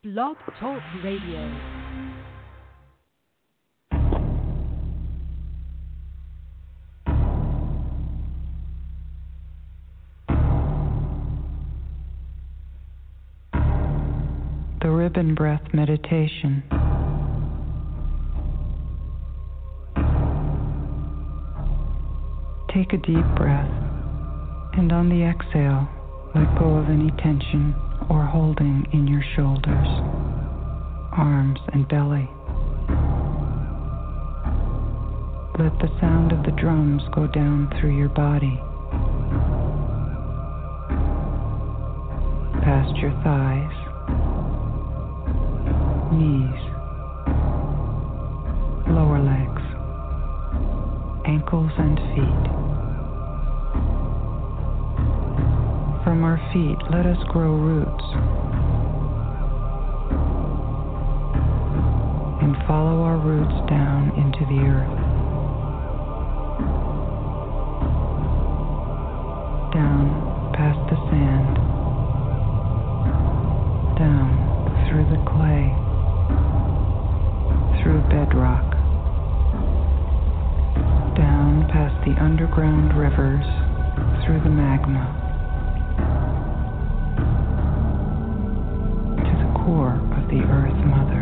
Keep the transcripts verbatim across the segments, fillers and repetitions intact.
Blog Talk Radio. The Ribbon Breath Meditation. Take a deep breath, and on the exhale, let go of any tension or holding in your shoulders, arms, and belly. Let the sound of the drums go down through your body, past your thighs, knees, lower legs, ankles and feet. From our feet, let us grow roots and follow our roots down into the earth, down past the sand, down through the clay, through bedrock, down past the underground rivers, through the magma, to the core of the Earth Mother.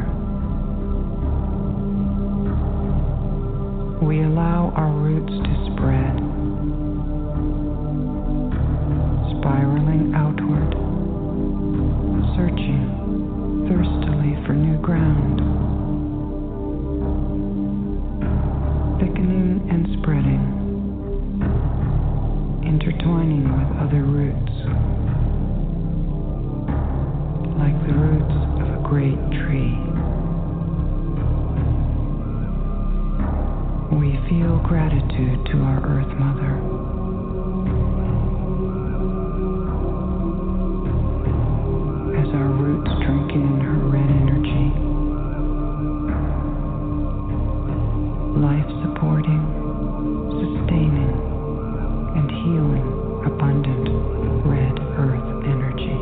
We allow our roots to spread, spiraling outward, searching thirstily for new ground, thickening and spreading, intertwining with other roots, like the roots of a great tree. We feel gratitude to our Earth Mother. As our roots drink in her red energy, life-supporting, sustaining, and healing abundant red earth energy.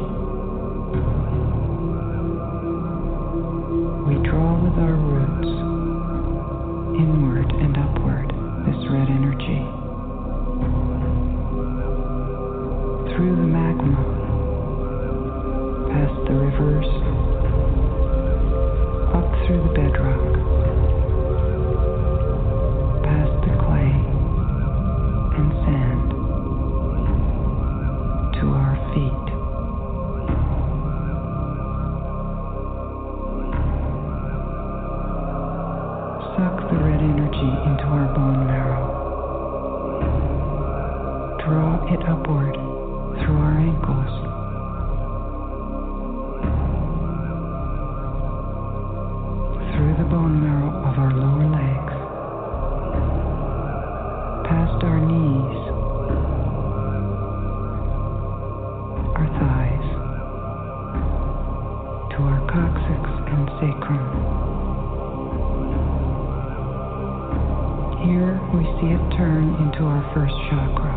We draw with our roots, inward and upward, this red energy, through the magma, past the rivers, up through the bedrock, past the clay and sand, to our feet. Suck the red energy into our bone marrow. Draw it upward through our ankles, through the bone marrow of our lower legs, past our knees, our thighs, to our coccyx and sacrum. Here we see it turn into our first chakra.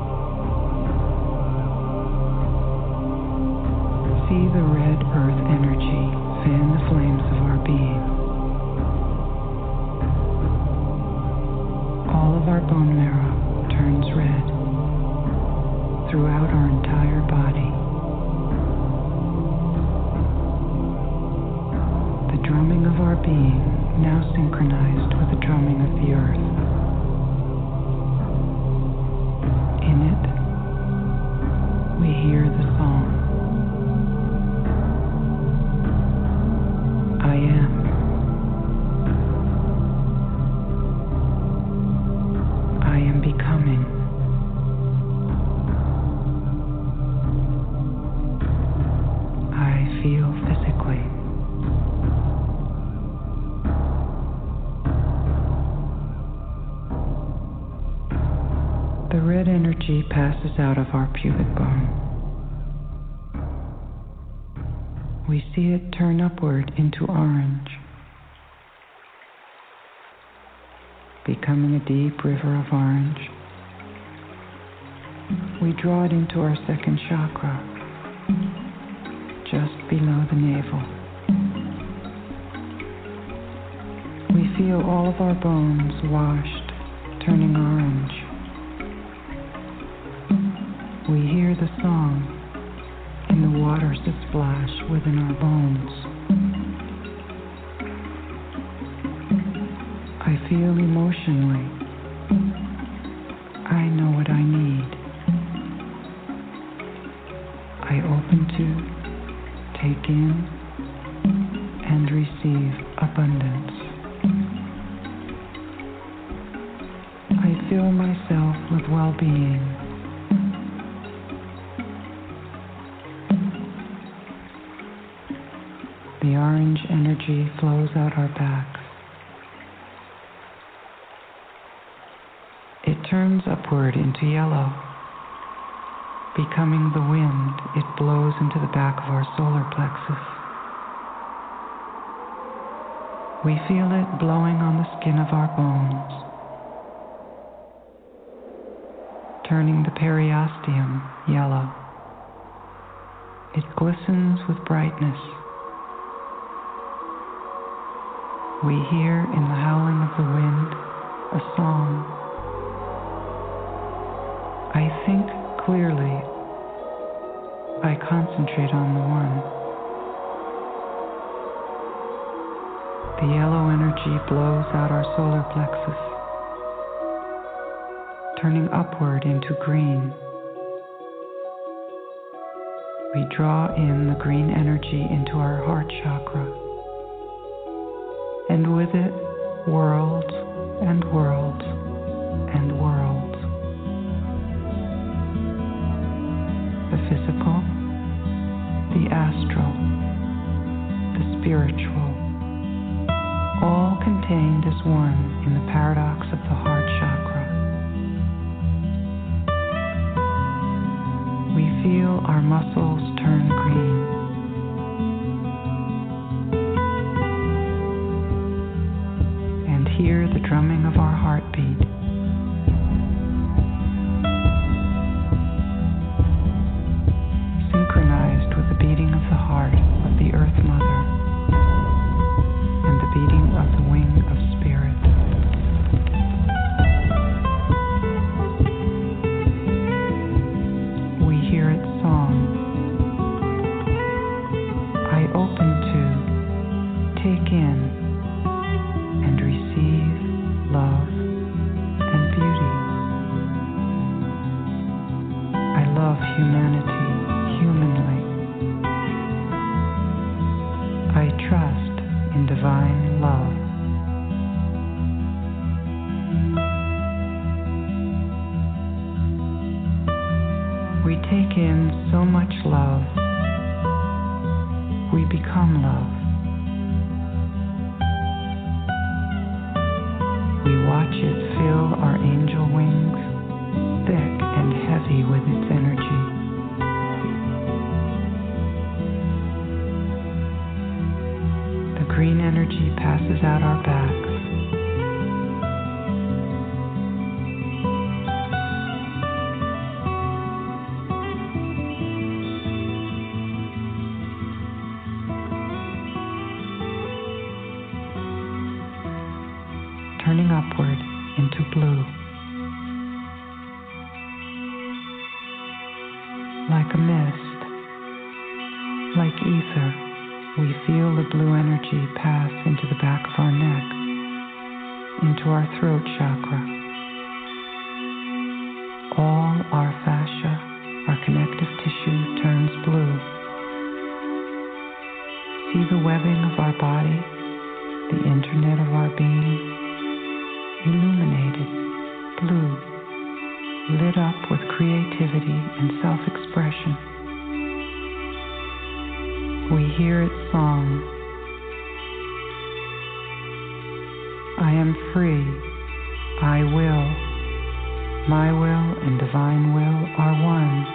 See the red earth energy fan the flames of our being. All of our bone marrow turns red throughout our entire body. The drumming of our being now synchronized with the drumming of the earth. In it, we hear the song, I am. I am becoming. I feel physically. The red energy passes out of our pubic bone. We see it turn upward into orange, becoming a deep river of orange. We draw it into our second chakra, just below the navel. feel all of our bones washed, turning orange. We hear the song in the waters that splash within our bones. I feel emotionally. I know what I need. I open to, take in, and receive abundance. I fill myself with well-being. The orange energy flows out our backs. It turns upward into yellow. Becoming the wind, it blows into the back of our solar plexus. We feel it blowing on the skin of our bones, turning the periosteum yellow. It glistens with brightness. We hear in the howling of the wind a song. I think clearly. I concentrate on the one. The yellow energy blows out our solar plexus, turning upward into green. We draw in the green energy into our heart chakra, and with it, worlds and worlds and worlds. The physical, the astral, the spiritual, all contained as one in the paradox of the heart chakra. We feel our muscles turn green. And hear the drumming of our heartbeat. Synchronized with the beating of the heart of the Earth Mother and the beating of the wing of spirit. We hear its song. I open to, take in, and receive love and beauty. I love humanity humanly. I trust in divine love. We take in so much love. We become love. We watch it fill our angel wings, thick and heavy with its energy. The green energy passes out our backs. Turning upward into blue. Like a mist, like ether, we feel the blue energy pass into the back of our neck, into our throat chakra. All our fascia, our connective tissue turns blue. See the webbing of our body, the internet of our being, illuminated, blue, lit up with creativity and self-expression. We hear its song. I am free. I will. My will and divine will are one.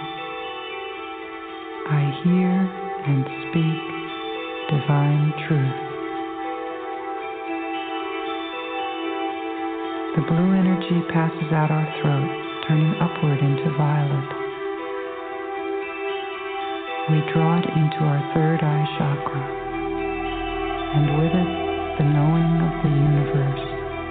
I hear and speak divine truth. The blue energy passes out our throat, turning upward into violet. We draw it into our third eye chakra, and with it, the knowing of the universe.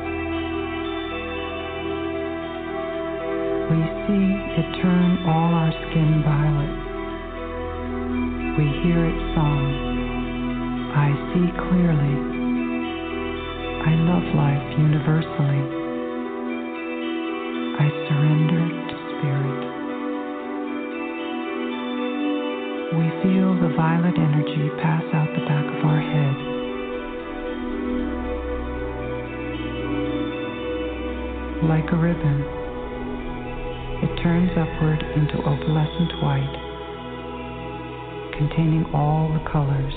We see it turn all our skin violet. We hear its song. I see clearly. I love life universally. I surrender to spirit. We feel the violet energy pass out the back of our head. Like a ribbon, it turns upward into opalescent white, containing all the colors.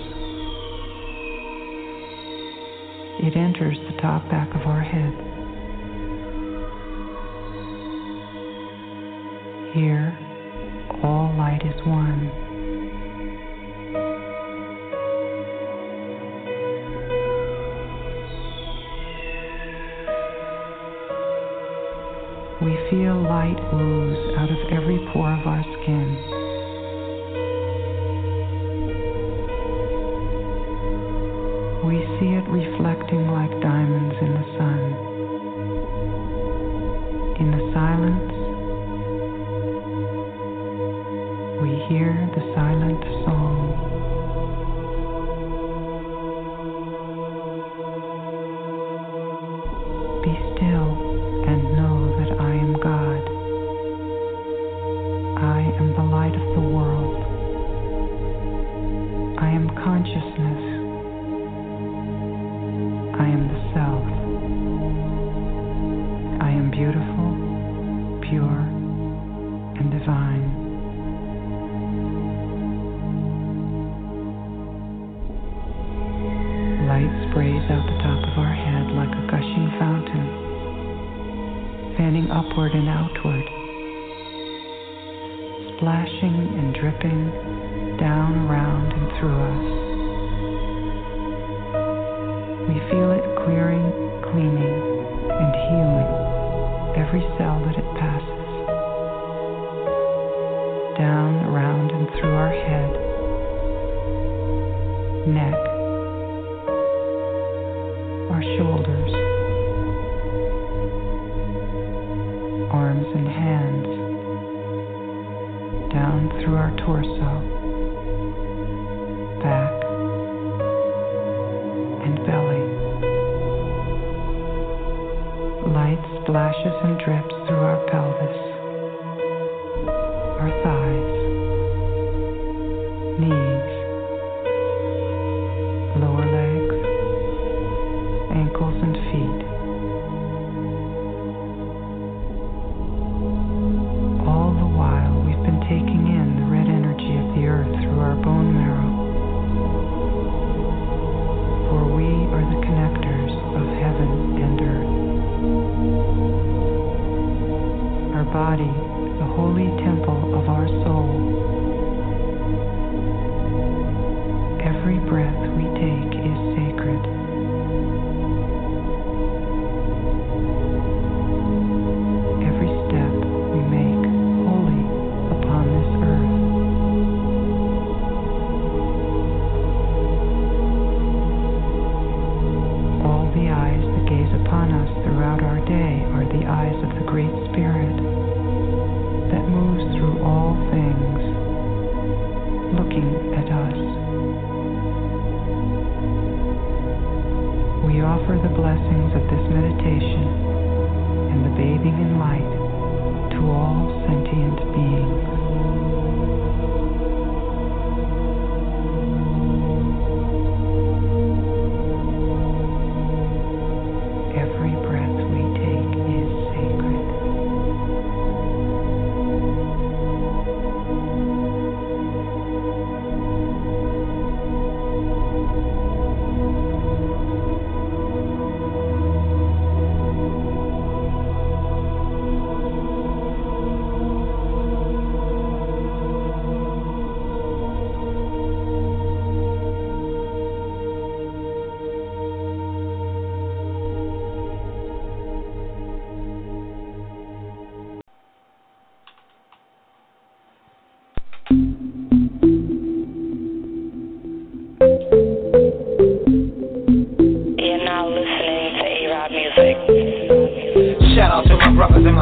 It enters the top back of our head. Here, all light is one. We feel light ooze out of every pore of our skin. We see it reflecting like diamonds in the sun. In the silence, we hear the silent song. Be still and know that I am God. I am the light of the world. I am consciousness. I am the self. I am beautiful, pure, and divine. Light sprays out the top of our head like a gushing fountain, fanning upward and outward, splashing and dripping down, around, and through us. We feel it clearing, cleaning, and healing every cell that it passes, down, around, and through our head, neck, our shoulders, arms and hands, down through our torso, back, and belly. Light splashes and drips through our pelvis, our thighs, knees, lower legs, ankles and feet. All the while we've been taking in the red energy of the earth through our bone marrow. For we are the connectors of heaven and earth. Our body, the holy temple of our soul. Every breath we take is sacred. Every step we make holy upon this earth. All the eyes that gaze upon us throughout our day are the eyes of the Great Spirit that moves through all things, looking at us. We offer the blessings of this meditation and the bathing in light to all sentient beings. Every breath we take is sacred.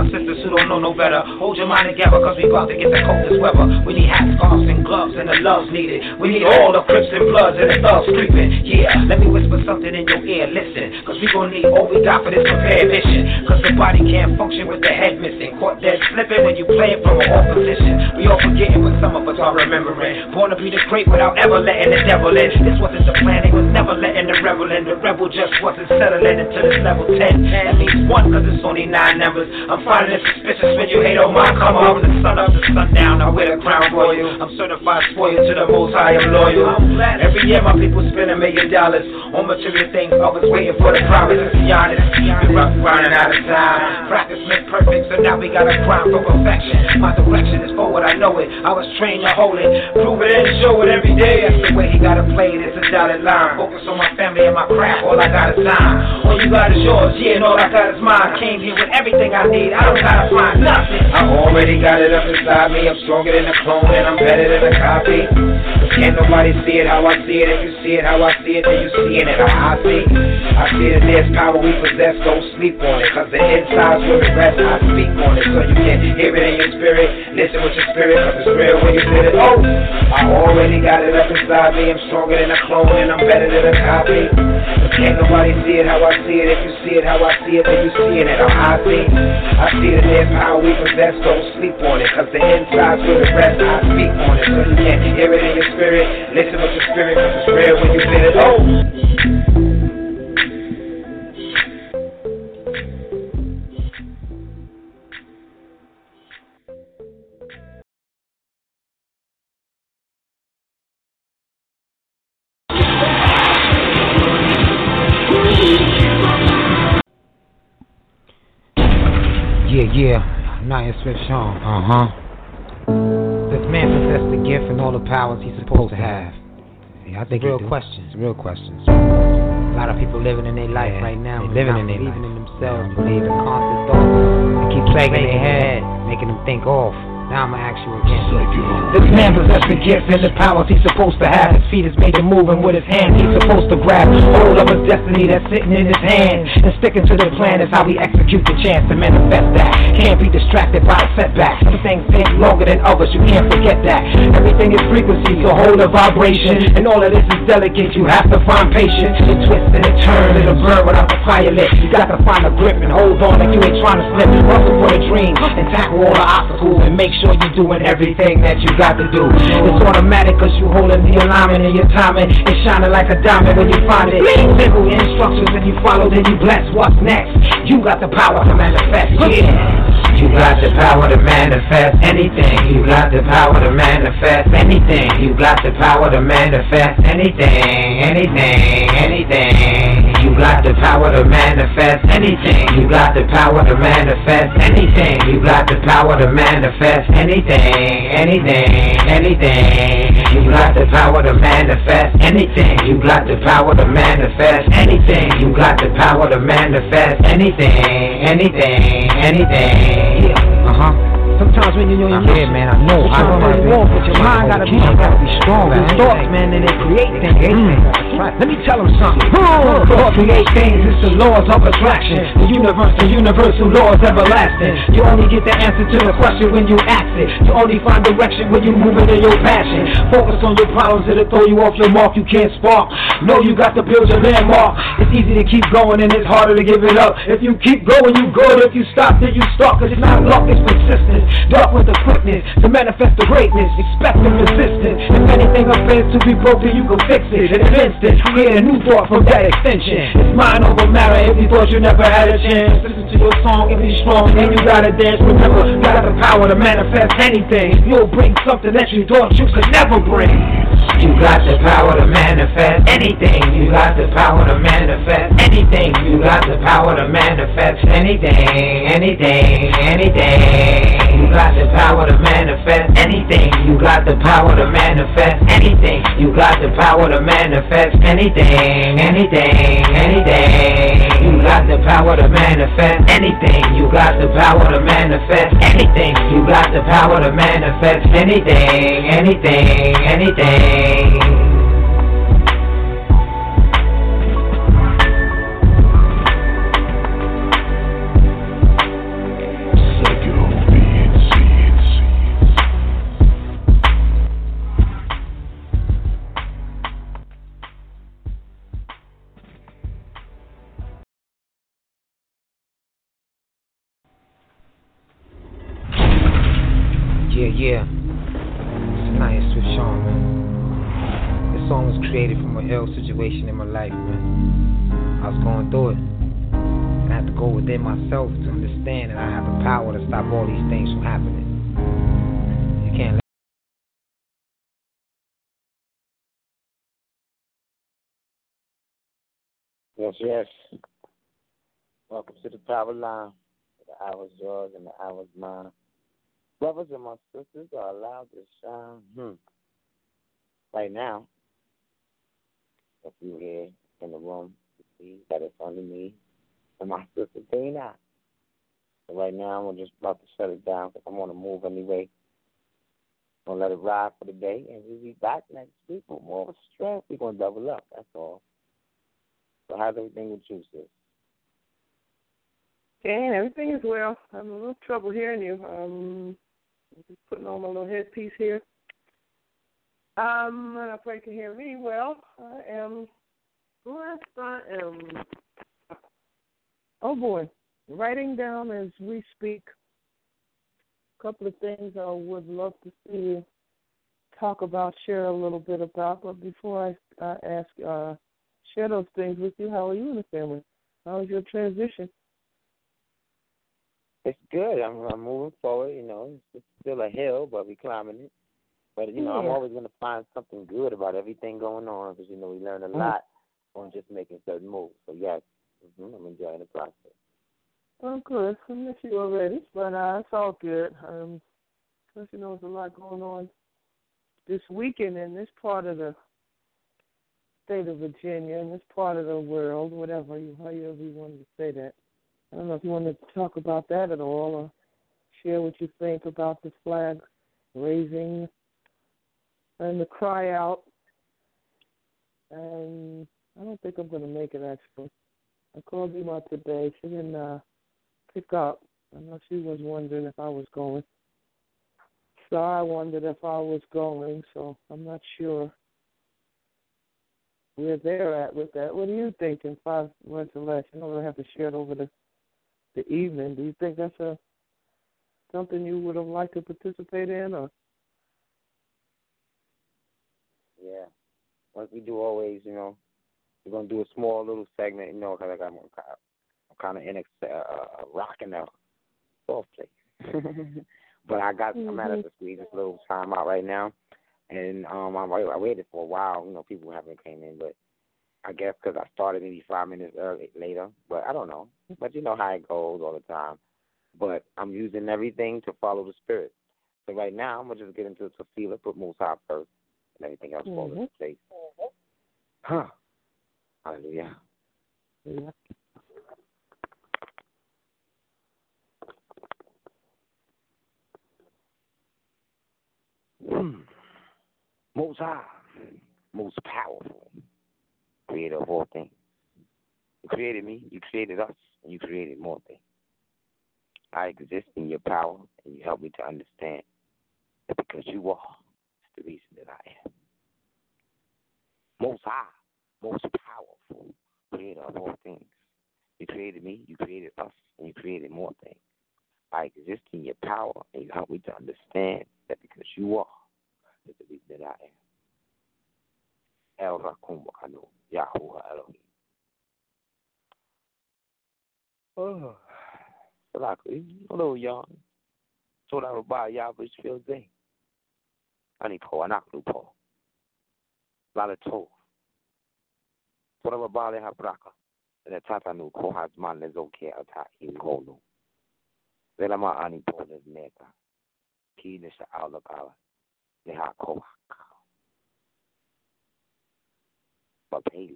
my sisters who don't know no better. Hold your mind together, cause we about to get the coldest weather. We need hats, scarves, and gloves, and the love's needed. We need all the Crips and Bloods and the thugs creeping. Yeah, let me whisper something in your ear, listen. Cause we gon' need all we got for this prepared mission. Cause the body can't function with the head missing. Caught dead slipping when you play it from a off position. We all forgetting, but some of us are remembering. Born to be the great without ever letting the devil in. This wasn't the plan, they was never letting the rebel in. The rebel just wasn't settling until it's level ten. That means one, cause it's only nine numbers. I'm finding it suspicious when you hate on my come up. The sun up to sundown, I wear the crown royal. I'm certified spoiled to the most high, I'm loyal. Every year my people spend a million dollars on material things, always waiting for the promise. To be honest, we're rough, running out of time. Practice makes perfect, so now we gotta grind for perfection. My direction is forward, I know it. I was trained to hold it, prove it and show it every day. That's the way he gotta play it, it's a dotted line. Focus on my family and my craft, all I got is time. All you got is yours, yeah, and all I got is mine. Came here with everything I need, I don't gotta find nothing. I already got it up inside me, I'm stronger than a clone and I'm better than a copy. Can't nobody see it how I see it. If you see it how I see it, then you seeing it how I see. I see that there's power we possess, don't sleep on it. Cause the inside's where it rests, I speak on it. So you can hear it in your spirit, listen with your spirit, cause it's real when you feel it. Oh, I already got it up inside me, I'm stronger than a clone and I'm better than a copy. Cause can't nobody see it how I see it. If you see it how I see it, then you seeing it how I see. I see that there's power we possess, don't sleep on it. Cause the inside's where it rests, I speak on it. So you can hear it in your spirit, listen with your spirit, cause it's real when you feel it. Oh. Yeah, yeah, Naya Smith Sean. Uh-huh. This man possessed the gift and all the powers he's supposed to have. Yeah, I think real questions, real questions. A lot of people living in their life yeah, right now, they living in their life, believing in themselves, yeah. believing constant thoughts. They keep plaguing their head, making them think off. Now I'ma ask you again. This man possessed the gifts and the powers he's supposed to have. His feet is made to move, and with his hands he's supposed to grab hold of his destiny that's sitting in his hand. And sticking to the plan is how we execute the chance to manifest that. Can't be distracted by a setback. Some things take longer than others, you can't forget that. Everything is frequency, so hold a vibration. And all of this is delicate, you have to find patience. It twists and it turns, it'll burn without the fire lit. You got to find a grip and hold on like you ain't trying to slip. Hustle for the dream and tackle all the obstacles and make sure you're doing everything that you got to do. It's automatic cause you holding the alignment and your timing is shining like a diamond when you find it. Simple instructions and you follow, then you bless. What's next? You got the power to manifest. Yeah. You got the power to manifest anything. You got the power to manifest anything. You got the power to manifest anything. Anything, anything. You got the power to manifest anything. You got the power to manifest anything. You got the power to manifest anything. Anything, anything. You got the power to manifest anything. You got the power to manifest anything. You got the power to manifest anything. Anything, anything. Yeah. Uh-huh. Sometimes when you're in your head, man, I know I don't want to walk, but your mind gotta be, gotta be strong. These thoughts, man, and they create things. Mm. Right. Let me tell them something. Oh, thoughts create things. It's the laws of attraction. The universe, the universal laws everlasting. You only get the answer to the question when you ask it. You only find direction when you move into your passion. Focus on your problems, it'll throw you off your mark. You can't spark. Know you got to build your landmark. It's easy to keep going and it's harder to give it up. If you keep going, you good. If you stop, then you start. Cause it's not luck, it's persistence. Dark with the quickness to manifest the greatness. Expect the persistence. If anything offends to be broken, you can fix it in an instant. Create a new thought from that extension. It's mind over matter. If you thought you never had a chance, listen to your song and be strong. And you gotta dance. Remember, you got the power to manifest anything. You'll bring something that you thought you could never bring. You got the power to manifest anything. You got the power to manifest anything. You got the power to manifest anything. Anything, anything. You got the power to manifest anything. You got the power to manifest anything. You got the power to manifest anything. Anything, anything. You got the power to manifest anything. You got the power to manifest anything. You got the power to manifest anything. Anything, anything. yeah. It's nice with Sean, man. This song was created from a ill situation in my life, man. I was going through it. And I had to go within myself to understand that I have the power to stop all these things from happening. You can't let Yes, yes. Welcome to the Power Line. The hour's yours and the hour's mine. Brothers and my sisters are allowed to shine. Hmm. Right now, if you're here in the room, you see that it's under me and my sister Dana. So right now, I'm just about to shut it down because I'm on the move anyway. I'm going to let it ride for the day, and we'll be back next week with more of a strength. We're going to double up, that's all. So how's everything with you, sis? Okay, everything is well. I'm having a little trouble hearing you. Um, I'm just putting on my little headpiece here. Um, and I pray you can hear me well. I am blessed. I am, oh boy, writing down as we speak a couple of things I would love to see you talk about, share a little bit about. But before I uh, ask, uh, share those things with you, how are you and the family? How is your transition? It's good. I'm, I'm moving forward. You know, it's still a hill, but we're climbing it. But, you know, yeah. I'm always going to find something good about everything going on because, you know, we learn a lot on just making certain moves. So, yes, mm-hmm, I'm enjoying the process. Well, good. I miss you already, but uh, it's all good. Um, because, you know, there's a lot going on this weekend in this part of the state of Virginia, in this part of the world, whatever you, however you wanted to say that. I don't know if you wanted to talk about that at all or share what you think about the flag raising and the cry out. And I don't think I'm going to make it, actually. I called Ema today. She didn't uh, pick up. I know she was wondering if I was going. So I wondered if I was going, so I'm not sure where they're at with that. What do you think in five words or less? You don't really have to share it over the, the evening. Do you think that's a something you would have liked to participate in? Or? Yeah. Like we do always, you know, we're going to do a small little segment, you know, because I'm, I'm kind of in a uh, rocking a soft place. But I got, mm-hmm. I'm at to squeeze this little time out right now. And um, I, I waited for a while. You know, people haven't came in, but I guess because I started maybe five minutes early, later. But I don't know. But you know how it goes all the time. But I'm using everything to follow the spirit. So right now, I'm going to just get into Tefillah, put Most High first, and everything else falls into place. Huh. Hallelujah. Yeah. Most High, most powerful, creator of all things. You created me, you created us, and you created more things. I exist in your power, and you help me to understand that because you are, it's the reason that I am. Most High, most powerful, creator of all things. You created me, you created us, and you created more things. I exist in your power, and you help me to understand that because you are, it's the reason that I am. El Rakum Wakano, Yahuwah Elohim. Oh, hello, y'all. Told I would buy Yahweh's field day. I need Paul, not Blue Paul. Lala Tov. Told I would buy Habraka. And the Tatanu Kohazman Lezoke Ata in Kolu. Velama Ani Paul is Meta. Kinisha Aulakala. Neha Kohaka. But Haley.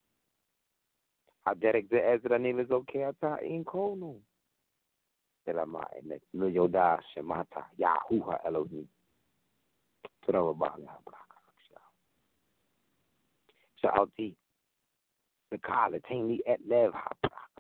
I Derek the Ezra Nilas okay Ata in Kolu. Velama and the Yoda Shemata Yahuwah Elohim. Told I would buy Habraka. Sha'alti. The Kala Tainly at Lev Habraka.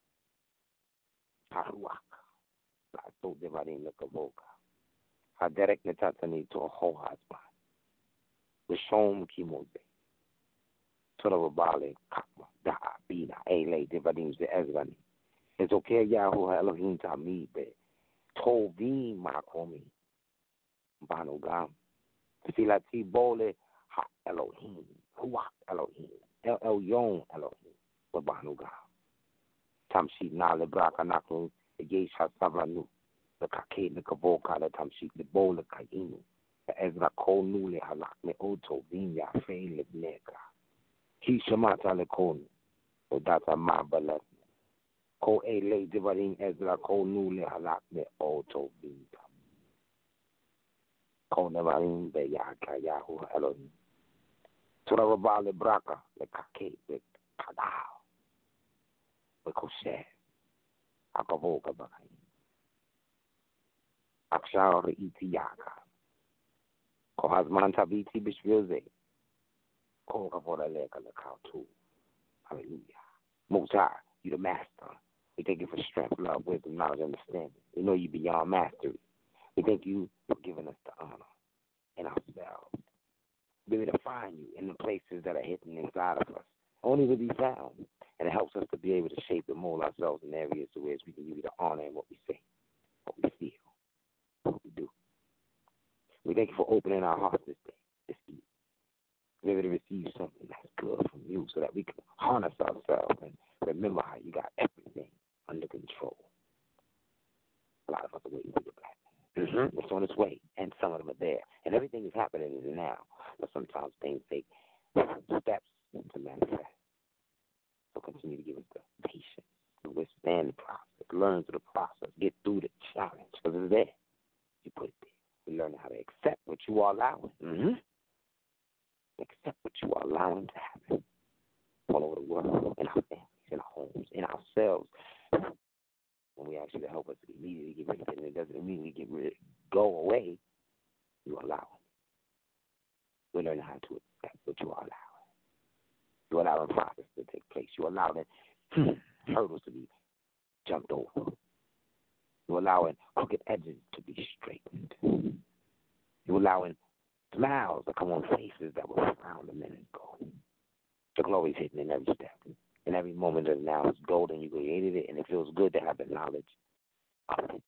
Paruaka. I told them I didn't look a voka. I direct Natatani to a whole husband. With Shom Kimoze. Torabale, Kakma, Da, Bina, Ele, Devadim, the Ezrani. It's okay, Yahuwah Elohim Tami, be. Tovim Makomi. Banu Gam. Tefila Ti Bole Ha Elohim. Huak Elohim. El El Yon Elohim. Banu Gam. Tamshi Nale Braka Naku. The Yesha Savanu. The Kake, the Kaboka, the Tamshi, the Bola Kainu. The Ezra Ko Nule Halak Me Oto Vinya Fe Libneka. Kishamata Le Konu. So that's a Mabalet. Ko A Le Divarin Ezra Ko Nule Halak Me Oto Vinya. Ko Nevarin Beyaka Yahu Elohim. Tura Rabale Braka, the Kake, the Kadao. The Kosher. Akavoka Bakai. Akshar Itiyaka. Ko Hazman Tabiti Bishvilze. Ko Kavora Leka Lakautu. Hallelujah. Mozart, you the master. We thank you for strength, love, wisdom, knowledge, understanding. We know you beyond mastery. We thank you for giving us the honor in ourselves. Be able to find you in the places that are hidden inside of us. Only to be found. And it helps us to be able to shape and mold ourselves in areas to where we can give you the honor in what we say, what we feel, what we do. We thank you for opening our hearts this day, this evening. Be able to receive something that's good from you so that we can harness ourselves and remember how you got everything under control. A lot of us are waiting for your black. Mm-hmm. It's on its way, and some of them are there. And everything is happening now. But sometimes things take steps to manifest. So continue to give us the patience to withstand the process, learn through the process, get through the challenge, because it's there. You put it there. We learn how to accept what you are allowing. Mm-hmm. Accept what you are allowing to happen all over the world, in our families, in our homes, in ourselves. When we ask you to help us to immediately get rid of it, and it doesn't immediately get rid, go away, you allow it. We learn how to accept what you are allowing. You allow the process to take place. You allow the hurdles to be jumped over. You allowing crooked edges to be straightened. You allowing smiles to come on faces that were frowned a minute ago. The glory is hidden in every step. In every moment of now, it's golden. You created it, and it feels good to have the knowledge of it.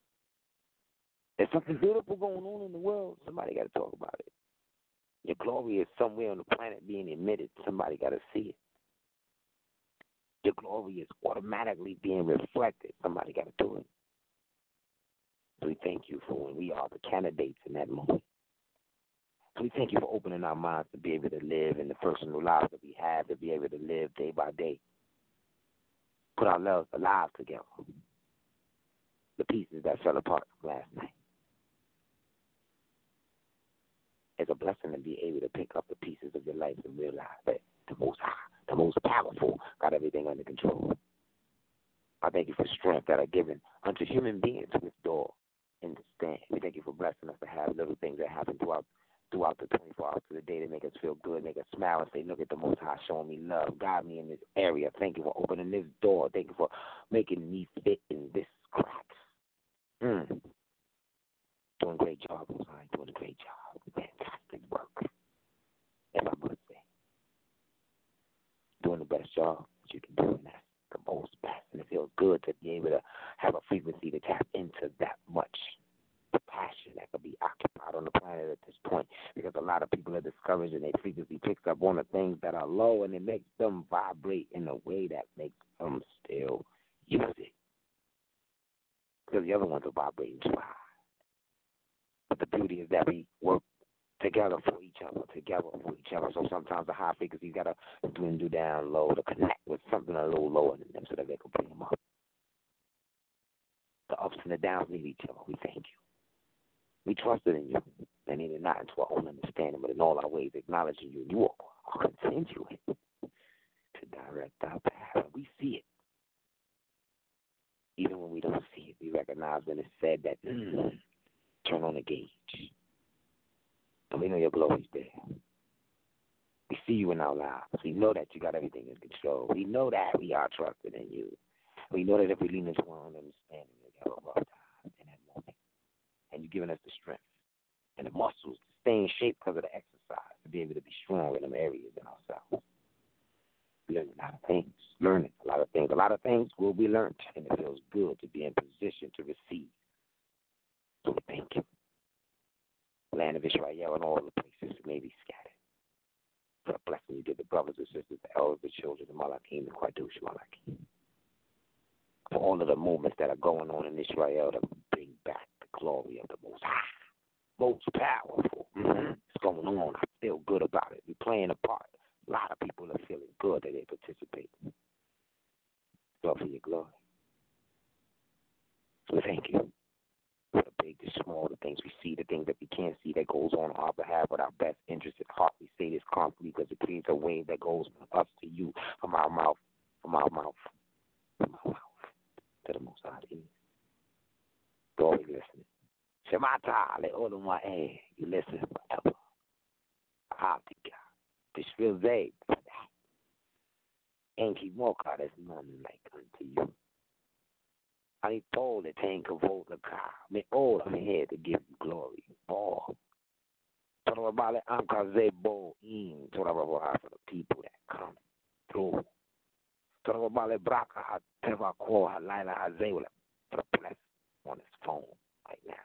There's something beautiful going on in the world. Somebody got to talk about it. Your glory is somewhere on the planet being emitted. Somebody got to see it. Your glory is automatically being reflected. Somebody got to do it. So we thank you for when we are the candidates in that moment. So we thank you for opening our minds to be able to live in the personal lives that we have, to be able to live day by day. Put our lives alive together. The pieces that fell apart last night. It's a blessing to be able to pick up the pieces of your life and realize that the most high, the most powerful, got everything under control. I thank you for strength that are given unto human beings to withdraw and to stand. We thank you for blessing us to have little things that happen throughout throughout the twenty-four hours of the day to make us feel good, make us smile and say, look at the Most High showing me love, guide me in this area. Thank you for opening this door. Thank you for making me fit in this cracks. Mm. Doing a great job, Most High. Doing a great job. Fantastic work. If I must say. Doing the best job that you can do, and that's the most best. And it feels good to be able to have a frequency to tap into that much passion that could be occupied on the planet at this point, because a lot of people are discouraged and their frequency picks up on the things that are low, and it makes them vibrate in a way that makes them still use it, because the other ones are vibrating too high. But the beauty is that we work together for each other, together for each other. So sometimes the high frequencies got to dwindle down low to connect with something a little lower than them so that they can bring them up. The ups and the downs need each other. We thank you. We trusted in you, and it is not into our own understanding, but in all our ways acknowledging you. You are continuing to direct our path. We see it. Even when we don't see it, we recognize when it's said that, mm, turn on the gauge. And we know your glory's there. We see you in our lives. We know that you got everything in control. We know that we are trusted in you. We know that if we lean into our own understanding, we have a rough time in that moment. And you've given us the strength and the muscles to stay in shape because of the exercise, to be able to be strong in them areas in ourselves. We learn a lot of things, learning a lot of things. A lot of things will be learned, and it feels good to be in position to receive. So we thank you. land of Israel, and all the places may be scattered. For the blessing you give the brothers and sisters, the elders, the children, the Malakim, the Kwadush Malakim. For all of the movements that are going on in Israel to bring back the glory of the Most High, most powerful. Mm-hmm. It's going on. I feel good about it. We're playing a part. A lot of people are feeling good that they participate. Lord, for your glory. So thank you for the big, the small, the things we see, the things that we can't see that goes on on our behalf with our best interest at heart. We say this confidently because it creates a wave that goes from us to you, from our mouth, from our mouth, from our mouth to the Most High. Glory, listening. Shemata, let all of my air. You listen forever. Hallelujah. This feels vague for that. Ain't keep more, there's none like unto you. I told it ain't kavod the car. Me all I'm here to give you glory. All. Talk about it, I'm Kazebo in. Talk about for the people that come through. Talk about it, Braka Teva Ko Halila Hazela for the blessing on his phone right now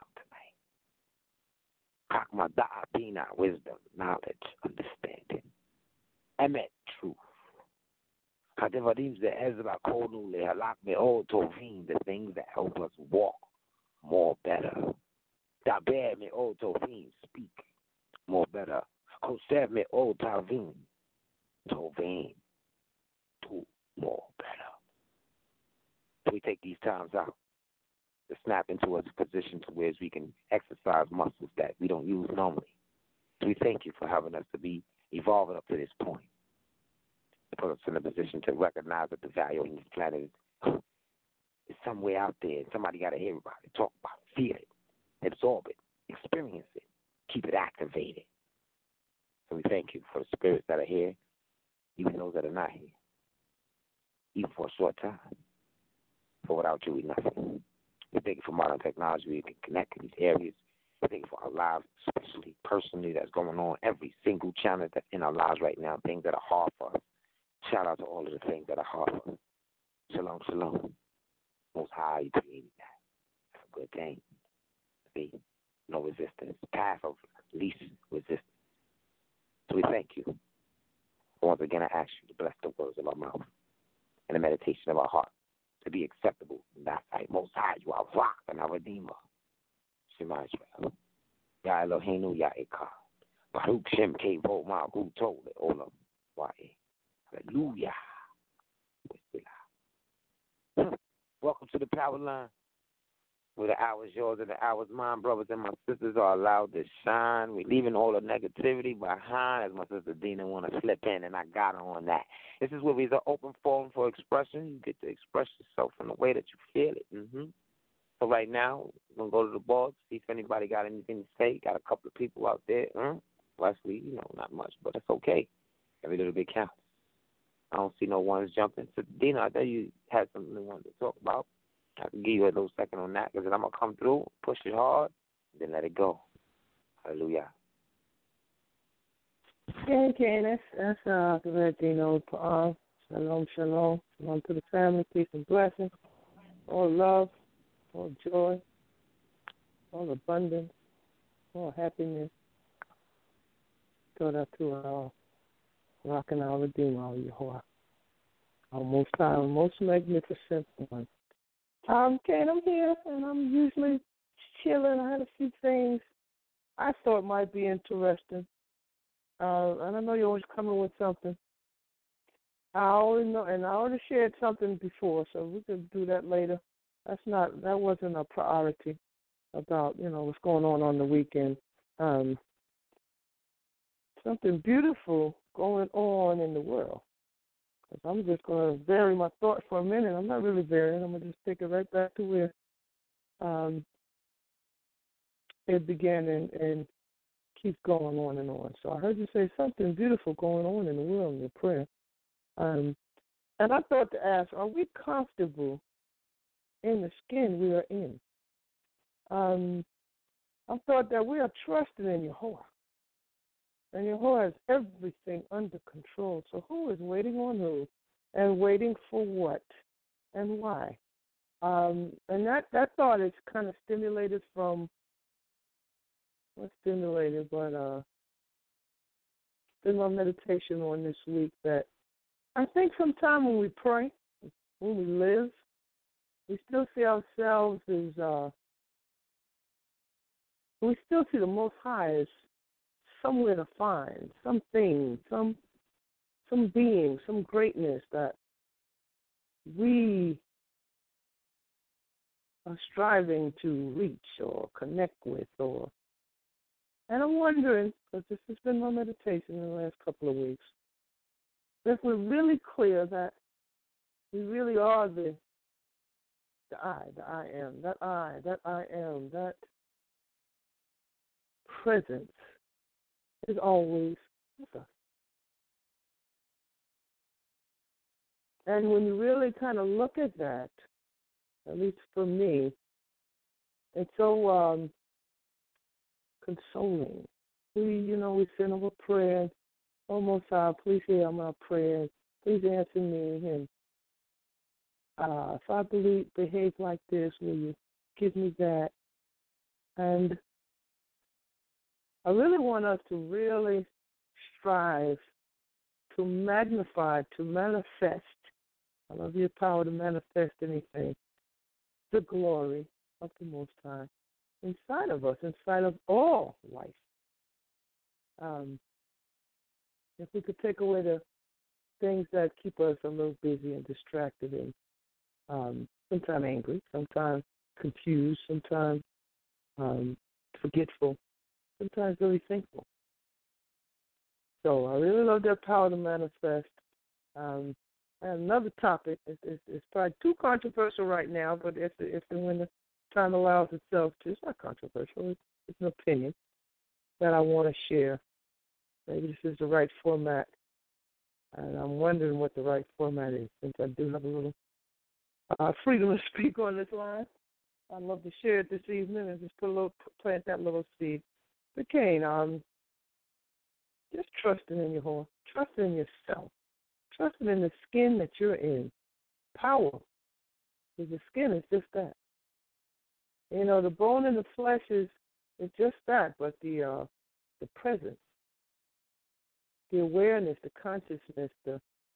tonight. Kakma Da'abina, wisdom, knowledge, understanding. Emet, truth. Kadevadim the Ezra Konu le halak me all tovim, the things that help us walk more better. Daber me all tovim, speak more better. Kosev me all tavim, tovim, do more better. So we take these times out to snap into a position to where we can exercise muscles that we don't use normally. So we thank you for having us to be evolving up to this point. To put us in a position to recognize that the value on this planet is, is somewhere out there. Somebody got to hear about it, talk about it, feel it, absorb it, experience it, keep it activated. So we thank you for the spirits that are here, even those that are not here, even for a short time. For without you, we nothing. We thank you for modern technology. We can connect in these areas. We thank you for our lives, especially personally, that's going on. Every single challenge that's in our lives right now, things that are hard for us. Shout out to all of the things that are hard for us. Shalom, shalom. Most High, you created that. That's a good thing. See, no resistance. Path of least resistance. So we thank you. Once again, I ask you to bless the words of our mouth and the meditation of our heart to be acceptable in thy sight. Most High, you are rock and our Redeemer. Shema Israel. Ya Eloheinu, Ya Eka. Baruch Shem Kevo Ma Hu Tole Olam. Wa'e. Hallelujah. Welcome to the Power Line, where the hour is yours and the hour is mine. Brothers and my sisters are allowed to shine. We're leaving all the negativity behind, as my sister Dina want to slip in, and I got her on that. This is where we're an open forum for expression. You get to express yourself in the way that you feel it. Mm-hmm. So right now, we're going to go to the board, see if anybody got anything to say. Got a couple of people out there. Hmm? Wesley, you know, not much, but it's okay. Every little bit counts. I don't see no ones jumping. So, Dina, I know you had something you wanted to talk about. I can give you a little second on that because I'm going to come through, push it hard, then let it go. Hallelujah. Okay, okay, that's, that's uh, good, Dino. Uh, shalom, shalom. Shalom to the family, peace and blessings. All love, all joy, all abundance, all happiness. Go that to our rocking our Redeemer, our Yahuwah, our most high, our most magnificent one. Um, Ken, I'm here, and I'm usually chilling. I had a few things I thought might be interesting. Uh, and I know you're always coming with something. I already know, and I already shared something before, so we can do that later. That's not, that wasn't a priority about, you know, what's going on on the weekend. Um, something beautiful going on in the world. Cause I'm just going to vary my thoughts for a minute. I'm not really varying. I'm going to just take it right back to where um, it began and, and keeps going on and on. So I heard you say something beautiful going on in the world in your prayer. Um, and I thought to ask, are we comfortable in the skin we are in? Um, I thought that we are trusting in Yahuwah. And Yahuwah has everything under control. So who is waiting on who? And waiting for what? And why? Um, and that, that thought is kind of stimulated from more stimulated, but uh, it's been my meditation on this week that I think sometimes when we pray, when we live, we still see ourselves as, uh, we still see the Most High as somewhere to find, something, some, some being, some greatness that we are striving to reach or connect with, or, and I'm wondering, because this has been my meditation in the last couple of weeks, if we're really clear that we really are the the I, the I am, that I, that I am, that presence is always with us. And when you really kind of look at that, at least for me, it's so um, consoling. We, you know, we send over prayers, almost, uh, please hear my prayers, please answer me, and uh, if I believe, behave like this, will you give me that? And I really want us to really strive to magnify, to manifest, I love your power to manifest anything, the glory of the Most High inside of us, inside of all life. Um, if we could take away the things that keep us a little busy and distracted and um, sometimes angry, sometimes confused, sometimes um, forgetful, sometimes really thankful. So I really love that power to manifest. Um, and another topic is, is, is probably too controversial right now, but if, if and when the time allows itself to, it's not controversial, it's, it's an opinion that I want to share. Maybe this is the right format, and I'm wondering what the right format is, since I do have a little uh, freedom to speak on this line. I'd love to share it this evening and just put a little, plant that little seed. But Kane, um, just trusting in your heart, trusting in yourself, trusting in the skin that you're in. Power, because the skin is just that. You know, the bone and the flesh is, is just that, but the uh, the presence, the awareness, the consciousness, the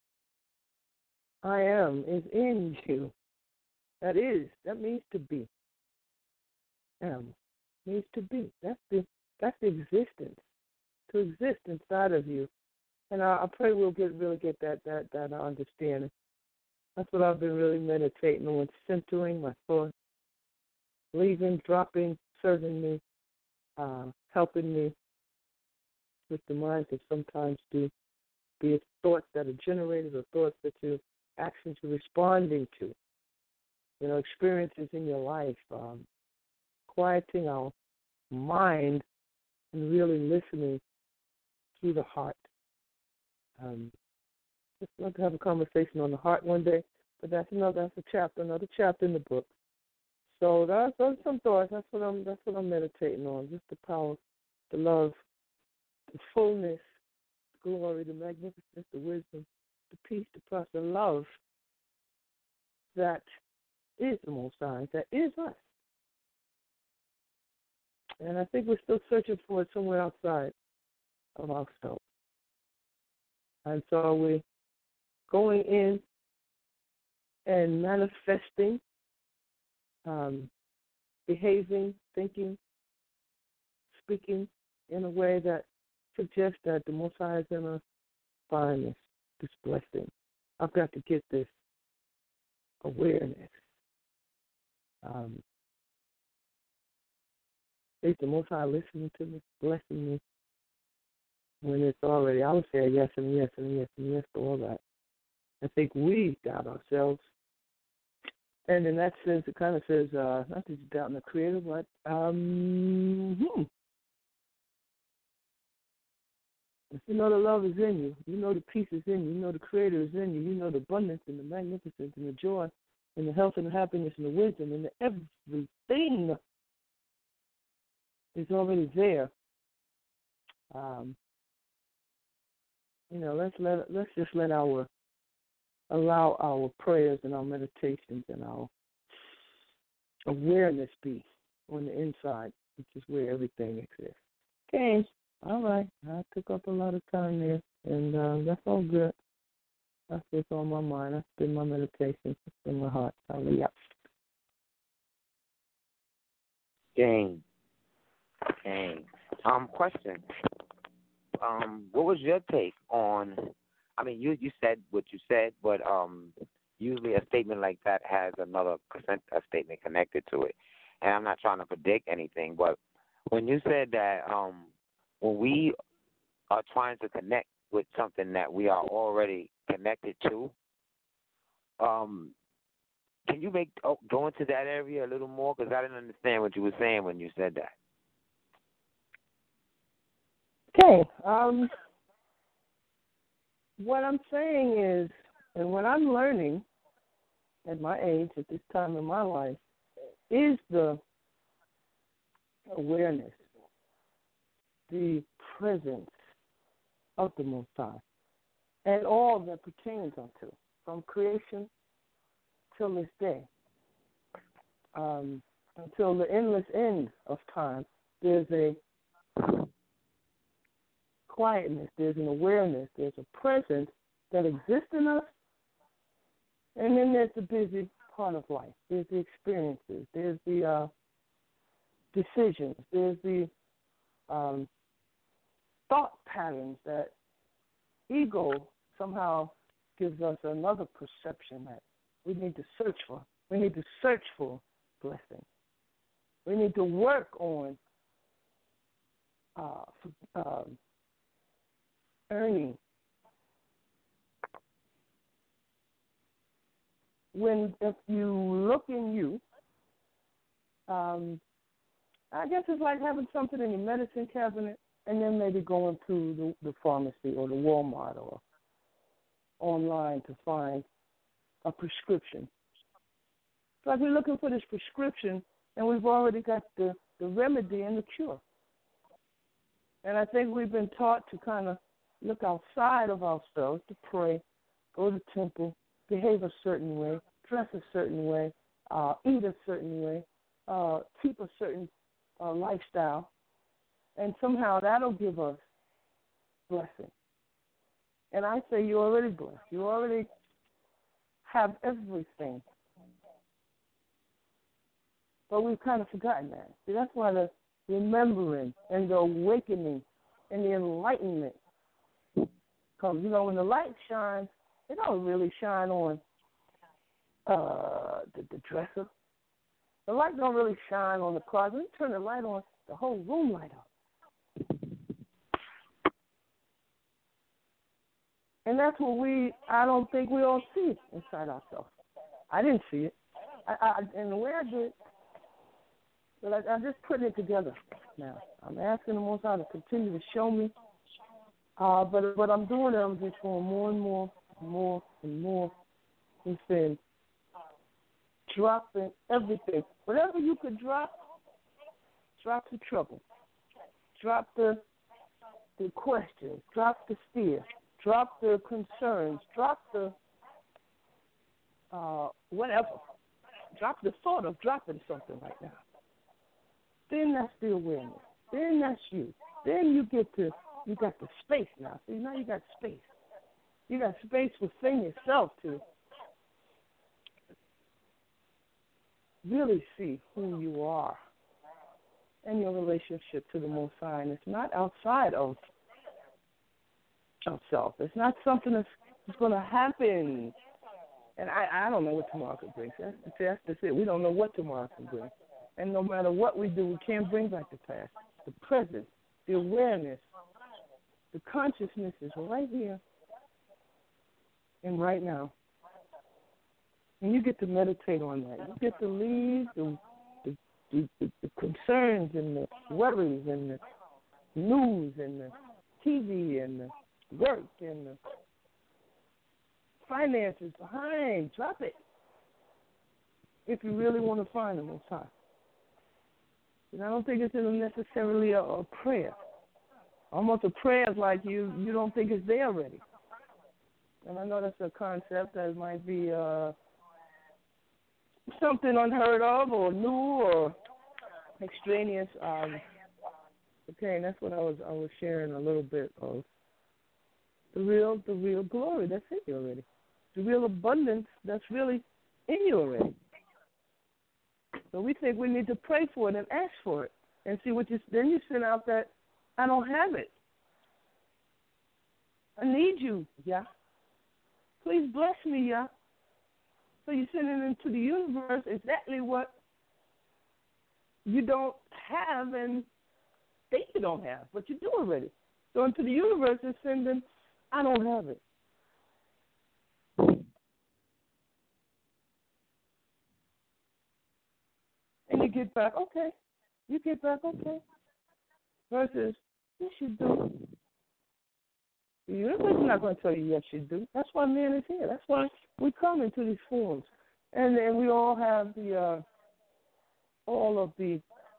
I am is in you. That is, that means to be. Am means to be. That's the that's the existence. To exist inside of you. And I, I pray we'll get really get that that that understanding. That's what I've been really meditating on, centering my thoughts, leaving, dropping, serving me, uh, helping me with the minds that sometimes do, be it thoughts that are generated or thoughts that you, actions you're responding to, you know, experiences in your life, um, quieting our mind and really listening through the heart. Um, just love to have a conversation on the heart one day, but that's another that's a chapter, another chapter in the book. So that's those are some thoughts. That's what I'm that's what I'm meditating on. Just the power, the love, the fullness, the glory, the magnificence, the wisdom, the peace, the trust, the love that is the Most High, that is us. And I think we're still searching for it somewhere outside of ourselves. And so we're going in and manifesting, um, behaving, thinking, speaking in a way that suggests that the Most High is going to find this, this blessing. I've got to get this awareness. Um, is the Most High listening to me, blessing me, when it's already, I would say a yes and a yes and a yes and a yes to all that. I think we doubt ourselves. And in that sense, it kind of says, uh, not that you doubt in the Creator, but, um, hmm. If you know the love is in you, you know the peace is in you, you know the Creator is in you, you know the abundance and the magnificence and the joy and the health and the happiness and the wisdom and the everything is already there. Um, you know, let's let let's just let our allow our prayers and our meditations and our awareness be on the inside, which is where everything exists. Okay. All right. I took up a lot of time there, and uh, that's all good. That's what's on my mind. That's been my meditation. It's in my heart. Hallelujah. Gang. Gang. Um, question. Um, what was your take on, I mean, you, you said what you said, but um, usually a statement like that has another consent, a statement connected to it. And I'm not trying to predict anything, but when you said that um, when we are trying to connect with something that we are already connected to, um, can you make oh, go into that area a little more? Because I didn't understand what you were saying when you said that. Okay. Um, what I'm saying is, and what I'm learning at my age, at this time in my life, is the awareness, the presence of the Most High, and all that pertains unto, from creation till this day, um, until the endless end of time. There's a quietness, there's an awareness, there's a presence that exists in us, and then there's the busy part of life. There's the experiences, there's the uh, decisions, there's the um, thought patterns that ego somehow gives us another perception that we need to search for. We need to search for blessing. We need to work on uh, um, earning. When, if you look in you, um, I guess it's like having something in your medicine cabinet and then maybe going to the, the pharmacy or the Walmart or online to find a prescription. It's like we're looking for this prescription and we've already got the, the remedy and the cure. And I think we've been taught to kind of look outside of ourselves, to pray, go to the temple, behave a certain way, dress a certain way, uh, eat a certain way, uh, keep a certain uh, lifestyle, and somehow that'll give us blessing. And I say you're already blessed. You already have everything. But we've kind of forgotten that. See, that's why the remembering and the awakening and the enlightenment comes. You know, when the light shines, it don't really shine on uh, the, the dresser. The light don't really shine on the closet. When you turn the light on, the whole room light up. And that's what we, I don't think we all see inside ourselves. I didn't see it. I, I, and the way I did, but I, I'm just putting it together now. I'm asking the Most High to continue to show me. Uh, but what I'm doing, I'm just going more and more, more and more within, dropping everything. Whatever you could drop, drop the trouble. Drop the the questions. Drop the fear. Drop the concerns. Drop the uh, whatever. Drop the thought of dropping something right now. Then that's the awareness. Then that's you. Then you get to, you got the space now. See, now you got space. You got space within yourself to really see who you are and your relationship to the Most High. And it's not outside of yourself. It's not something that's, that's going to happen. And I, I don't know what tomorrow can bring. That's, that's, that's it. We don't know what tomorrow can bring. And no matter what we do, we can't bring back the past. The present, the awareness, the consciousness is right here and right now. And you get to meditate on that. You get to leave the, the, the, the, the concerns and the worries and the news and the T V and the work and the finances behind. Drop it if you really want to find the Most High. And I don't think it's necessarily a, a prayer. Almost a prayer is like you, you don't think it's there already. And I know that's a concept that might be uh, something unheard of or new or extraneous um, Okay, and that's what I was I was sharing a little bit of. The real the real glory that's in you already. The real abundance that's really in you already. So we think we need to pray for it and ask for it. And see what you then you send out that I don't have it. I need you, yeah. Please bless me, yeah. So you send it into the universe exactly what you don't have and think you don't have, but you do already. So into the universe it's sending, I don't have it. And you get back, okay. You get back, okay. Versus, yes, you do. The universe is not going to tell you yes, you do. That's why man is here. That's why we come into these forms. And then we all have the, uh, all of the,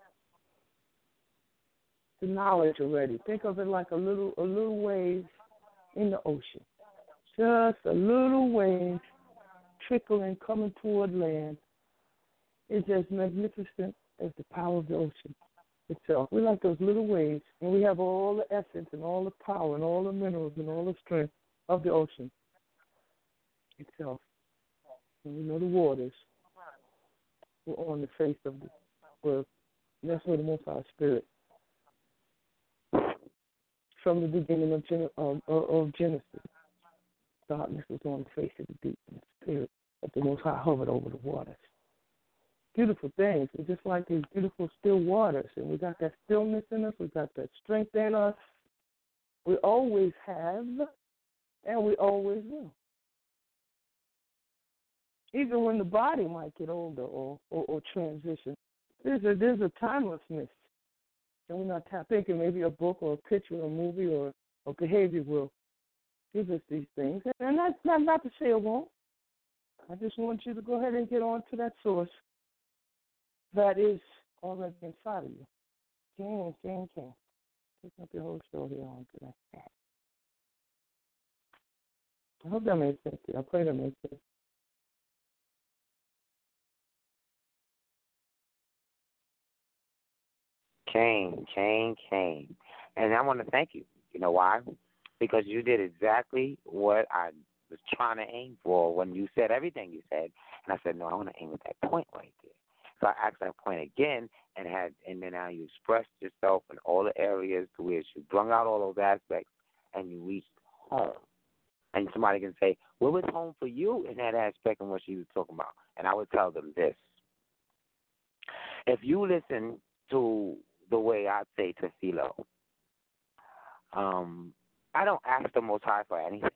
the knowledge already. Think of it like a little, a little wave in the ocean. Just a little wave trickling, coming toward land. It's as magnificent as the power of the ocean itself. We're like those little waves, and we have all the essence and all the power and all the minerals and all the strength of the ocean itself. And we know the waters were on the face of the earth. And that's where the Most High Spirit, from the beginning of, Gen- of, of, of Genesis, darkness was on the face of the deep, and the Spirit of the Most High hovered over the waters. Beautiful things. It's just like these beautiful still waters. And we got that stillness in us. We got that strength in us. We always have, and we always will. Even when the body might get older or, or, or transition, there's a, there's a timelessness. And we're not tap thinking maybe a book or a picture or a movie or, or behavior will give us these things. And that's not, not to say it won't. I just want you to go ahead and get on to that source that is already inside of you. King, King, King. Pick up your whole show here on today. I hope that makes sense to you. I pray that makes sense. King, King, King. And I want to thank you. You know why? Because you did exactly what I was trying to aim for when you said everything you said. And I said, no, I want to aim at that point right there. So I asked that point again, and had, and then now you expressed yourself in all the areas to where you brung out all those aspects, and you reached home. And somebody can say, what was home for you in that aspect and what she was talking about? And I would tell them this. If you listen to the way I say to Philo, um, I don't ask the Most High for anything.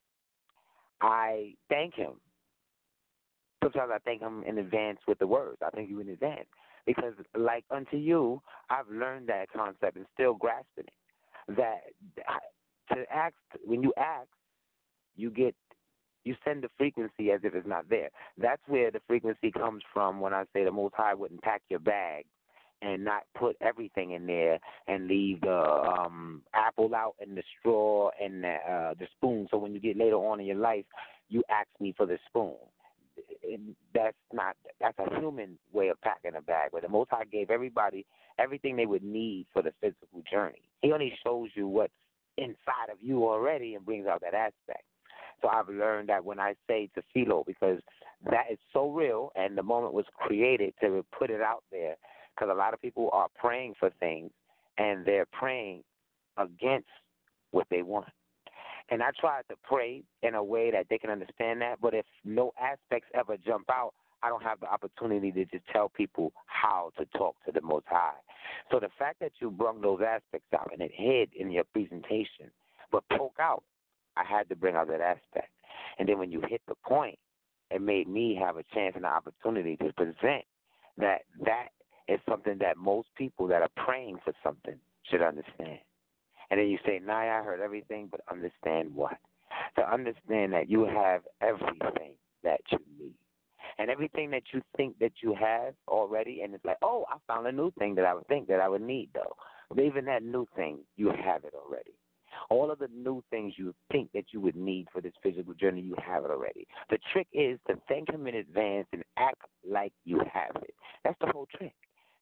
I thank him. Sometimes I thank him in advance with the words. I thank you in advance. Because like unto you, I've learned that concept and still grasping it. That to ask, when you ask, you get, you send the frequency as if it's not there. That's where the frequency comes from when I say the Most High wouldn't pack your bag and not put everything in there and leave the um, apple out and the straw and the, uh, the spoon. So when you get later on in your life, you ask me for the spoon. And that's not, that's a human way of packing a bag. But the Most High gave everybody everything they would need for the physical journey. He only shows you what's inside of you already and brings out that aspect. So I've learned that when I say to Philo, because that is so real, and the moment was created to put it out there, because a lot of people are praying for things, and they're praying against what they want. And I try to pray in a way that they can understand that, but if no aspects ever jump out, I don't have the opportunity to just tell people how to talk to the Most High. So the fact that you brought those aspects out and it hid in your presentation, but poke out, I had to bring out that aspect. And then when you hit the point, it made me have a chance and an opportunity to present that that is something that most people that are praying for something should understand. And then you say, Naya, I heard everything, but understand what? To understand that you have everything that you need. And everything that you think that you have already, and it's like, oh, I found a new thing that I would think that I would need, though. But even that new thing, you have it already. All of the new things you think that you would need for this physical journey, you have it already. The trick is to thank him in advance and act like you have it. That's the whole trick.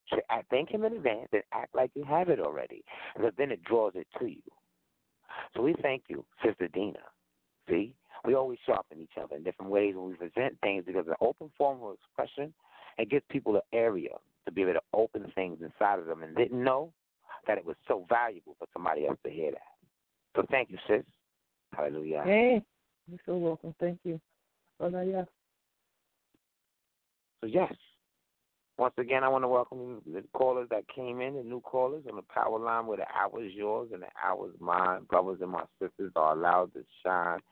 thank him in advance and act like you have it already, because then it draws it to you. So we thank you, Sister Dina. See, we always sharpen each other in different ways when we present things, because the open form of expression, it gives people an area to be able to open things inside of them and didn't know that it was so valuable for somebody else to hear that. So thank you, sis. Hallelujah. Hey, you're so welcome. Thank you. Hallelujah. So yes, once again, I want to welcome the callers that came in, the new callers on the power line where the hour is yours and the hour is mine. Brothers and my sisters are allowed to shine.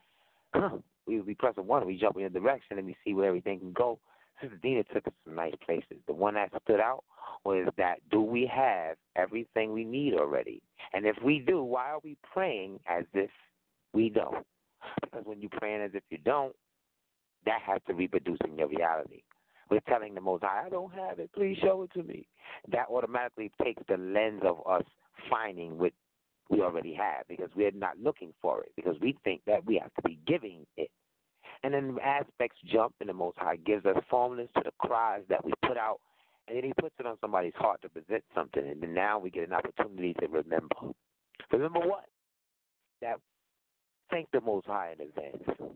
we we press a one, we jump in a direction, and we see where everything can go. Sister Dina took us to some nice places. The one that stood out was that, do we have everything we need already? And if we do, why are we praying as if we don't? Because when you're praying as if you don't, that has to reproduce in your reality. We're telling the Most High, I don't have it, please show it to me. That automatically takes the lens of us finding what we already have, because we're not looking for it, because we think that we have to be giving it. And then aspects jump, and the Most High gives us formless to the cries that we put out, and then he puts it on somebody's heart to present something, and then now we get an opportunity to remember. Remember what? That thank the Most High in advance.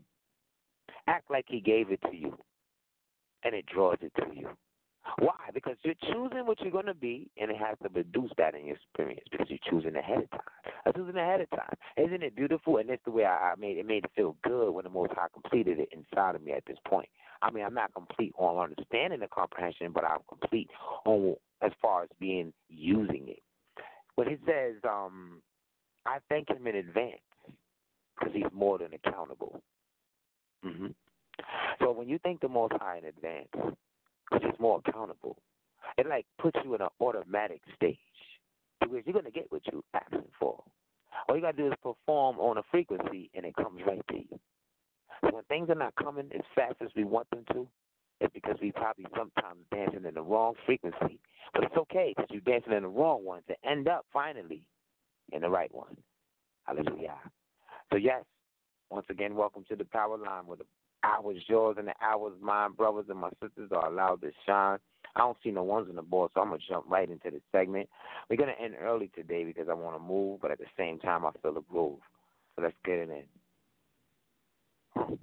Act like he gave it to you, and it draws it to you. Why? Because you're choosing what you're going to be, and it has to produce that in your experience, because you're choosing ahead of time. I'm choosing ahead of time. Isn't it beautiful? And that's the way I, I made it. Made it feel good when the Most High completed it inside of me at this point. I mean, I'm not complete on understanding the comprehension, but I'm complete on as far as being using it. When he says, um, I thank him in advance, because he's more than accountable. Mm-hmm. So when you thank the Most High in advance, because he's more accountable, it like puts you in an automatic stage, because you're going to get what you're asking for. All you got to do is perform on a frequency, and it comes right to you. So when things are not coming as fast as we want them to, it's because we probably sometimes dancing in the wrong frequency. But it's okay, because you're dancing in the wrong one to end up finally in the right one. Hallelujah. So yes, once again, welcome to the power line where the hour is yours and the hour is mine. Brothers and my sisters are allowed to shine. I don't see no ones on the board, so I'm going to jump right into this segment. We're going to end early today because I want to move, but at the same time, I feel a groove. So let's get it in.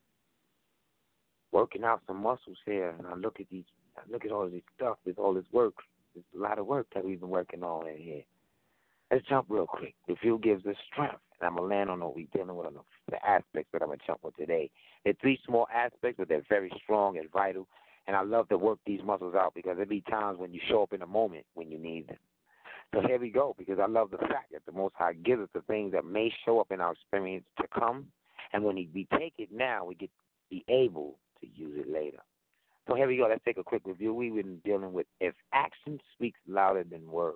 Working out some muscles here, and I look at these, I look at all this stuff, with all this work. There's a lot of work that we've been working on in here. Let's jump real quick. The field gives us strength, and I'm going to land on what we're dealing with on the, the aspects that I'm going to jump with today. They're three small aspects, but they're very strong and vital, and I love to work these muscles out because there be times when you show up in a moment when you need them. So here we go, because I love the fact that the Most High gives us the things that may show up in our experience to come, and when we take it now, we get be able to use it later. So here we go. Let's take a quick review. We've been dealing with if action speaks louder than words,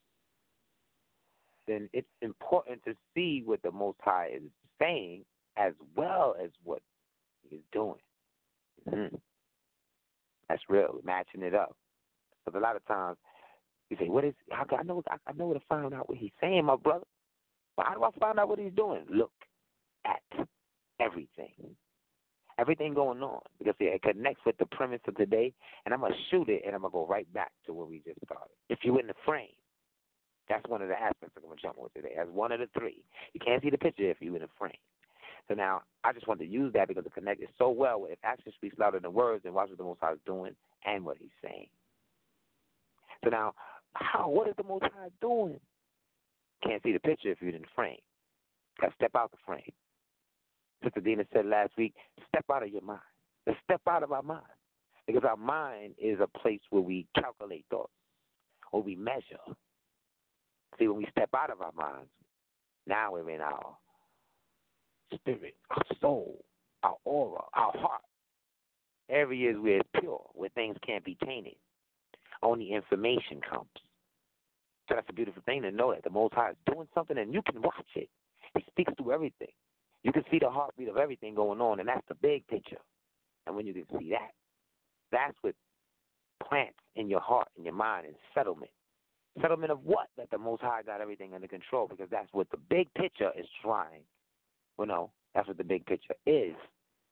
then it's important to see what the Most High is saying as well as what he is doing. Mm-hmm. That's real, matching it up. Because a lot of times you say, "What is? How can I know? I know to find out what he's saying, my brother. But how do I find out what he's doing? Look at everything, everything going on, because it connects with the premise of today. And I'm gonna shoot it, and I'm gonna go right back to where we just started. If you're in the frame, that's one of the aspects I'm gonna jump on today. That's one of the three. You can't see the picture if you're in the frame. So now, I just want to use that because it connected so well with if action speaks louder than words, then watch what the Most High is doing and what he's saying. So now, how? What is the Most High doing? Can't see the picture if you're in the frame. Got to step out the frame. Sister Dina said last week, step out of your mind. Let's step out of our mind. Because our mind is a place where we calculate thoughts, or we measure. See, when we step out of our minds, now we're in our spirit, our soul, our aura, our heart. Areas where it's pure, where things can't be tainted. Only information comes. So that's a beautiful thing to know that the Most High is doing something and you can watch it. He speaks through everything. You can see the heartbeat of everything going on, and that's the big picture. And when you can see that, that's what plants in your heart, in your mind, and settlement. Settlement of what? That the Most High got everything under control, because that's what the big picture is trying. Well, no, that's what the big picture is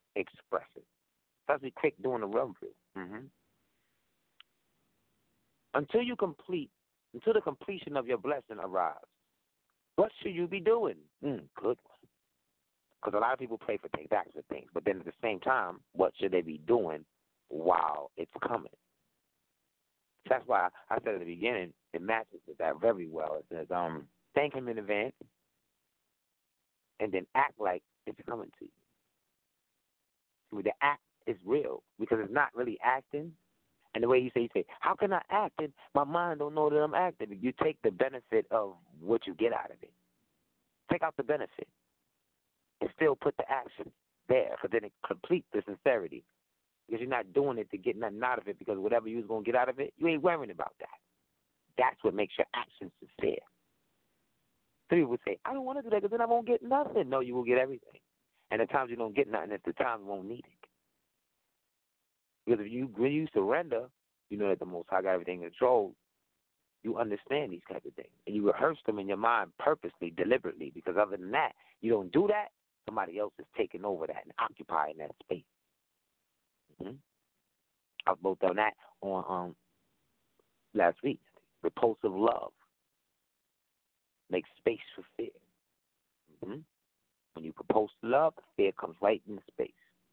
expressing. So let's be quick doing the run through. Mm-hmm. until you complete, until the completion of your blessing arrives, what should you be doing? Mm, good one. Because a lot of people pray for things, ask for things, but then at the same time, what should they be doing while it's coming? That's why I said at the beginning, it matches with that very well. It says, um, thank him in advance, and then act like it's coming to you. The act is real because it's not really acting. And the way you say, you say, how can I act? And my mind don't know that I'm acting. You take the benefit of what you get out of it. Take out the benefit and still put the action there, because then it completes the sincerity. Because you're not doing it to get nothing out of it, because whatever you was going to get out of it, you ain't worrying about that. That's what makes your actions sincere. Some people would say, I don't want to do that because then I won't get nothing. No, you will get everything. And the times you don't get nothing, it's the times you won't need it. Because if you, when you surrender, you know that the Most High got everything controlled. You understand these type of things. And you rehearse them in your mind purposely, deliberately, because other than that, you don't do that, somebody else is taking over that and occupying that space. Mm-hmm. I've both done that on um last week. Repulsive love. Make space for fear. Mm-hmm. When you propose love, fear comes right in the space.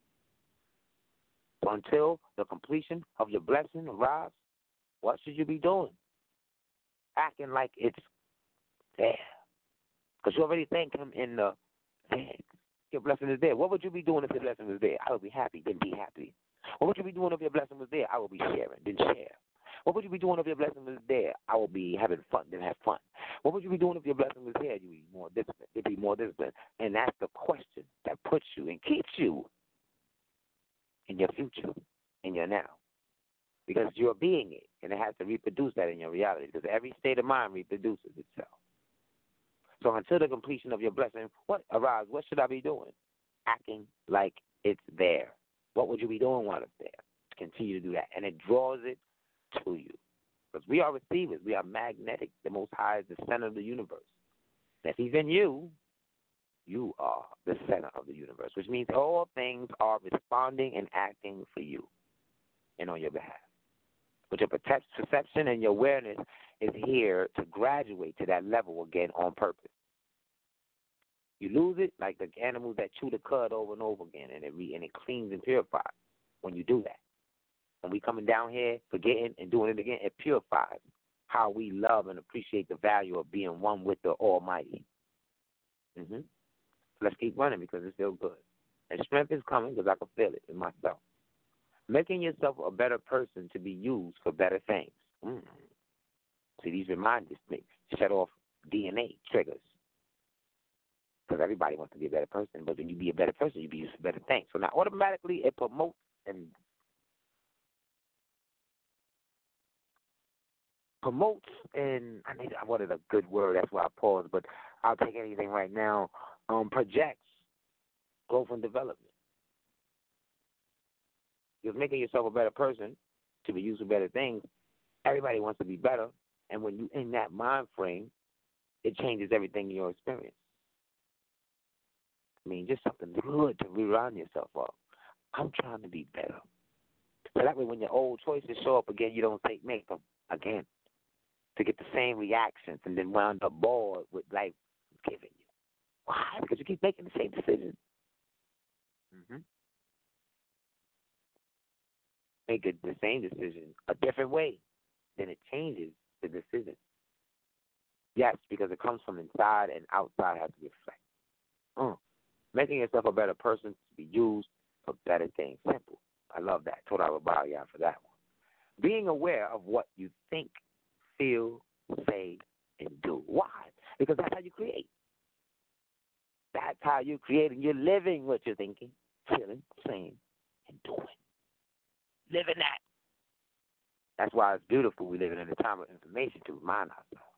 So until the completion of your blessing arrives, what should you be doing? Acting like it's there. Because you already thank him in the there. Your blessing is there. What would you be doing if your blessing was there? I would be happy, then be happy. What would you be doing if your blessing was there? I would be sharing, then share. What would you be doing if your blessing was there? I would be having fun, then have fun. What would you be doing if your blessing was there? You'd be more disciplined. You'd be more disciplined. And that's the question that puts you and keeps you in your future, in your now. Because you're being it, and it has to reproduce that in your reality, because every state of mind reproduces itself. So until the completion of your blessing, what arrives? What should I be doing? Acting like it's there. What would you be doing while it's there? Continue to do that, and it draws it to you. Because we are receivers. We are magnetic. The Most High is the center of the universe. And if he's in you, you are the center of the universe, which means all things are responding and acting for you and on your behalf. But your perception and your awareness is here to graduate to that level again on purpose. You lose it like the animals that chew the cud over and over again, and it re- and it cleans and purifies when you do that. When we coming down here, forgetting and doing it again, it purifies how we love and appreciate the value of being one with the Almighty. Mm-hmm. So let's keep running because it's still good. And strength is coming because I can feel it in myself. Making yourself a better person to be used for better things. Mm. See, these reminders shut off D N A triggers. Because everybody wants to be a better person, but when you be a better person, you be used for better things. So now automatically it promotes and promotes and I need I wanted a good word, that's why I paused, but I'll take anything right now. Um, projects growth and development. Because making yourself a better person to be used for better things, everybody wants to be better, and when you're in that mind frame, it changes everything in your experience. I mean, just something good to remind yourself of. I'm trying to be better. So that way when your old choices show up again, you don't think, make them again to get the same reactions and then wound up bored with life giving you. Why? Because you keep making the same decisions. Mm-hmm. Make it the same decision a different way, then it changes the decision. Yes, because it comes from inside and outside has to reflect. Mm. Making yourself a better person to be used for better things. Simple. I love that. Told I would bow you out for that one. Being aware of what you think, feel, say, and do. Why? Because that's how you create. That's how you create, and you're living what you're thinking, feeling, saying, and doing. Living that. That's why it's beautiful we live in a time of information to remind ourselves.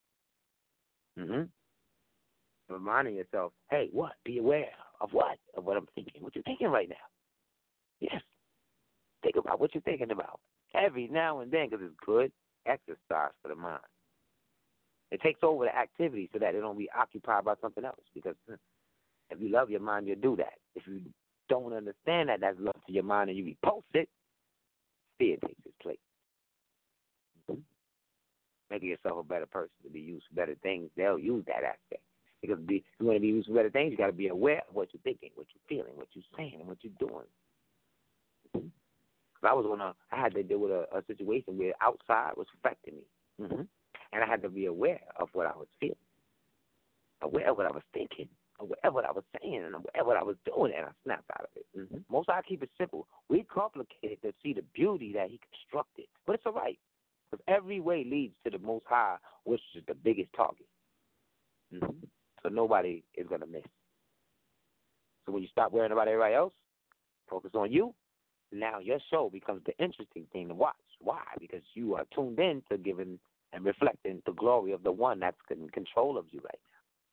Mm-hmm. Reminding yourself, hey, what? Be aware of what? Of what I'm thinking. What you're thinking right now. Yes. Think about what you're thinking about. Every now and then, because it's good exercise for the mind. It takes over the activity so that it don't be occupied by something else. Because if you love your mind, you'll do that. If you don't understand that, that's love to your mind, and you repulse it, fear takes its place. Mm-hmm. making yourself a better person to be used for better things, they'll use that aspect. Because be, if you want to be used for better things, you got to be aware of what you're thinking, what you're feeling, what you're saying, and what you're doing. Because I was on a, I had to deal with a, a situation where outside was affecting me, mm-hmm. and I had to be aware of what I was feeling, aware of what I was thinking, aware of what I was saying, and aware of what I was doing, and I snapped out of it. Mm-hmm. Most I keep it simple. We complicate it to see the beauty that he constructed, but it's all right. Because every way leads to the Most High, which is the biggest target. Mm-hmm. So nobody is going to miss. So when you stop worrying about everybody else, focus on you, now your show becomes the interesting thing to watch. Why? Because you are tuned in to giving and reflecting the glory of the one that's in control of you right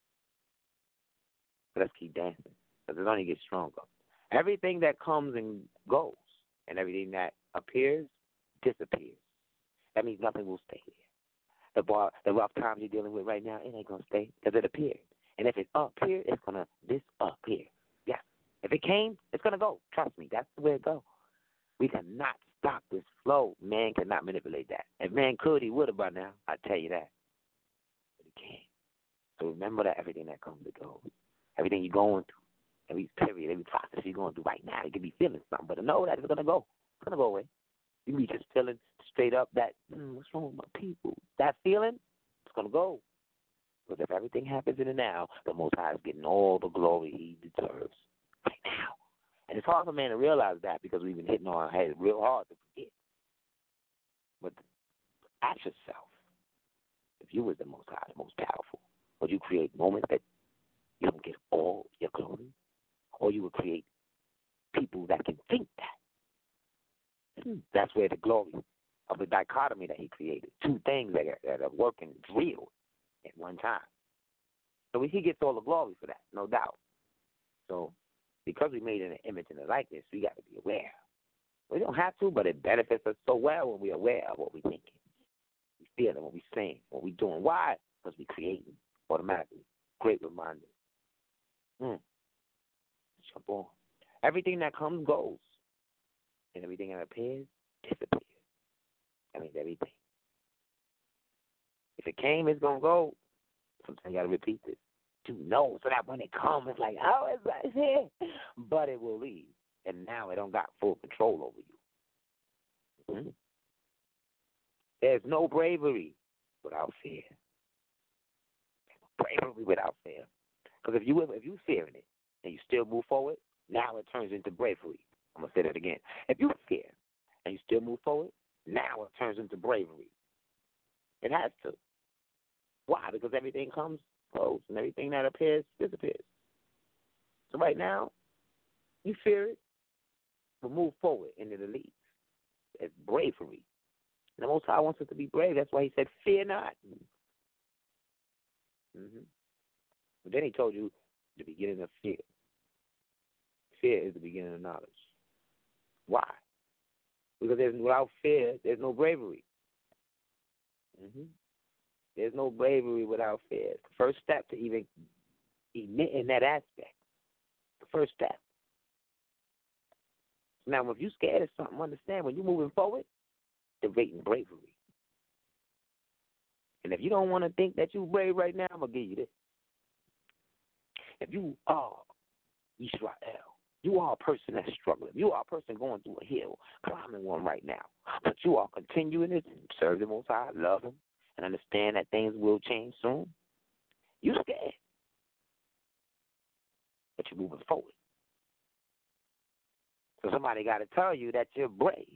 now. So let's keep dancing, because it only gets stronger. Everything that comes and goes, and everything that appears, disappears. That means nothing will stay here. The bar, the rough times you're dealing with right now, it ain't going to stay because it appeared. And if it's up here, it's going to disappear. Yeah. If it came, it's going to go. Trust me, that's the way it goes. We cannot stop this flow. Man cannot manipulate that. If man could, he would have by now. I tell you that. But he can't. So remember that everything that comes and goes, everything you're going through, every period, every process you're going through right now, you could be feeling something, but know that it's going to go. It's going to go away. You can be just feeling straight up that, mm, what's wrong with my people? That feeling, it's going to go. Because if everything happens in the now, the Most High is getting all the glory he deserves right now. And it's hard for man to realize that because we've been hitting on our head real hard to forget. But ask yourself, if you was the Most High, the most powerful, would you create moments that you don't get all your glory? Or you would create people that can think that? That's where the glory of the dichotomy that he created, two things that are, that are working real at one time. So he gets all the glory for that, no doubt. So because we made an image and a likeness, we got to be aware. We don't have to, but it benefits us so well when we're aware of what we're thinking. We feeling, what we're saying, what we're doing. Why? Because we're creating automatically. Great reminder. Mm. Jump on. Everything that comes goes. And everything that appears disappears. That means everything. If it came, it's going to go. Sometimes you got to repeat this to know so that when it comes, it's like, oh, it's right here. But it will leave. And now it don't got full control over you. Mm-hmm. There's no bravery without fear. Bravery without fear. Because if you if you fearing it and you still move forward, now it turns into bravery. I'm going to say that again. If you fear and you still move forward, now it turns into bravery. It has to. Why? Because everything comes close and everything that appears disappears. So right now, you fear it, but move forward into the lead. It's bravery. And the Most High wants us to be brave. That's why he said, fear not. Mm-hmm. But then he told you the beginning of fear. Fear is the beginning of knowledge. Why? Because there's, without fear, there's no bravery. Mm-hmm. There's no bravery without fear. It's the first step to even emit in that aspect. The first step. Now, if you're scared of something, understand when you're moving forward, they're rating bravery. And if you don't want to think that you're brave right now, I'm going to give you this. If you are Israel, you are a person that's struggling. You are a person going through a hill, climbing one right now. But you are continuing to serve the Most High, love Him, and understand that things will change soon. You're scared. But you're moving forward. So somebody got to tell you that you're brave.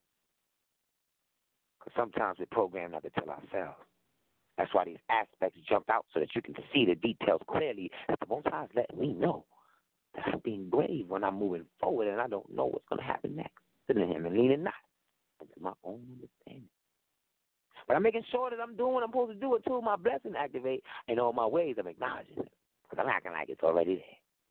Because sometimes we're programmed not to tell ourselves. That's why these aspects jump out so that you can see the details clearly. That the Most High is letting me know that I'm being brave when I'm moving forward and I don't know what's going to happen next. Sitting Him and leaning not into my own understanding. But I'm making sure that I'm doing what I'm supposed to do until my blessing activate. And all my ways I'm acknowledging it. Because I'm acting like it's already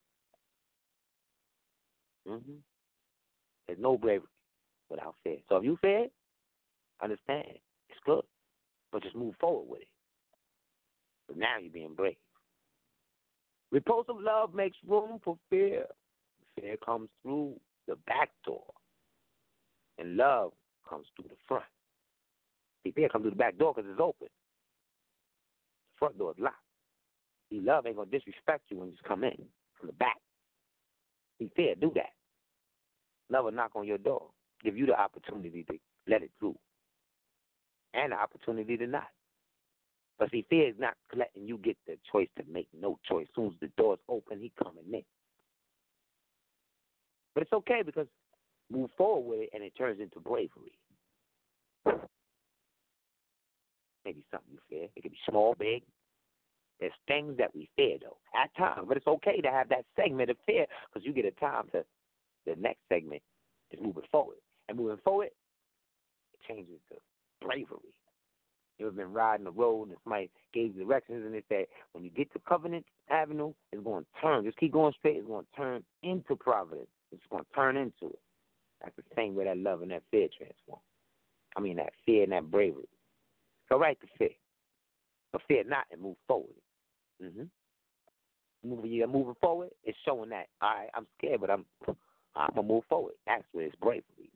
there. Mm-hmm. There's no bravery without fear. So if you fear, understand, it's good. But just move forward with it. But now you're being brave. Repulsive love makes room for fear. Fear comes through the back door. And love comes through the front. See, fear comes through the back door because it's open. front door is locked. See, love ain't going to disrespect you when you come in from the back. See, fear, do that. Love will knock on your door, give you the opportunity to let it through, and the opportunity to not. But see, fear is not letting you get the choice to make no choice. As soon as the door's open, he coming in. But it's okay because move forward with it and it turns into bravery. Maybe something you fear. It could be small, big. There's things that we fear, though, at times. But it's okay to have that segment of fear because you get a time to, the next segment is moving forward. And moving forward, it changes to bravery. You ever been riding the road and somebody gave you directions and it said, when you get to Covenant Avenue, it's going to turn. Just keep going straight. It's going to turn into Providence. It's going to turn into it. That's the same way that love and that fear transform. I mean, that fear and that bravery. So right to fear. But fear not and move forward. Mm-hmm. Moving, you're moving forward, it's showing that, all right, I'm scared, but I'm, I'm going to move forward. That's where it's bravery now.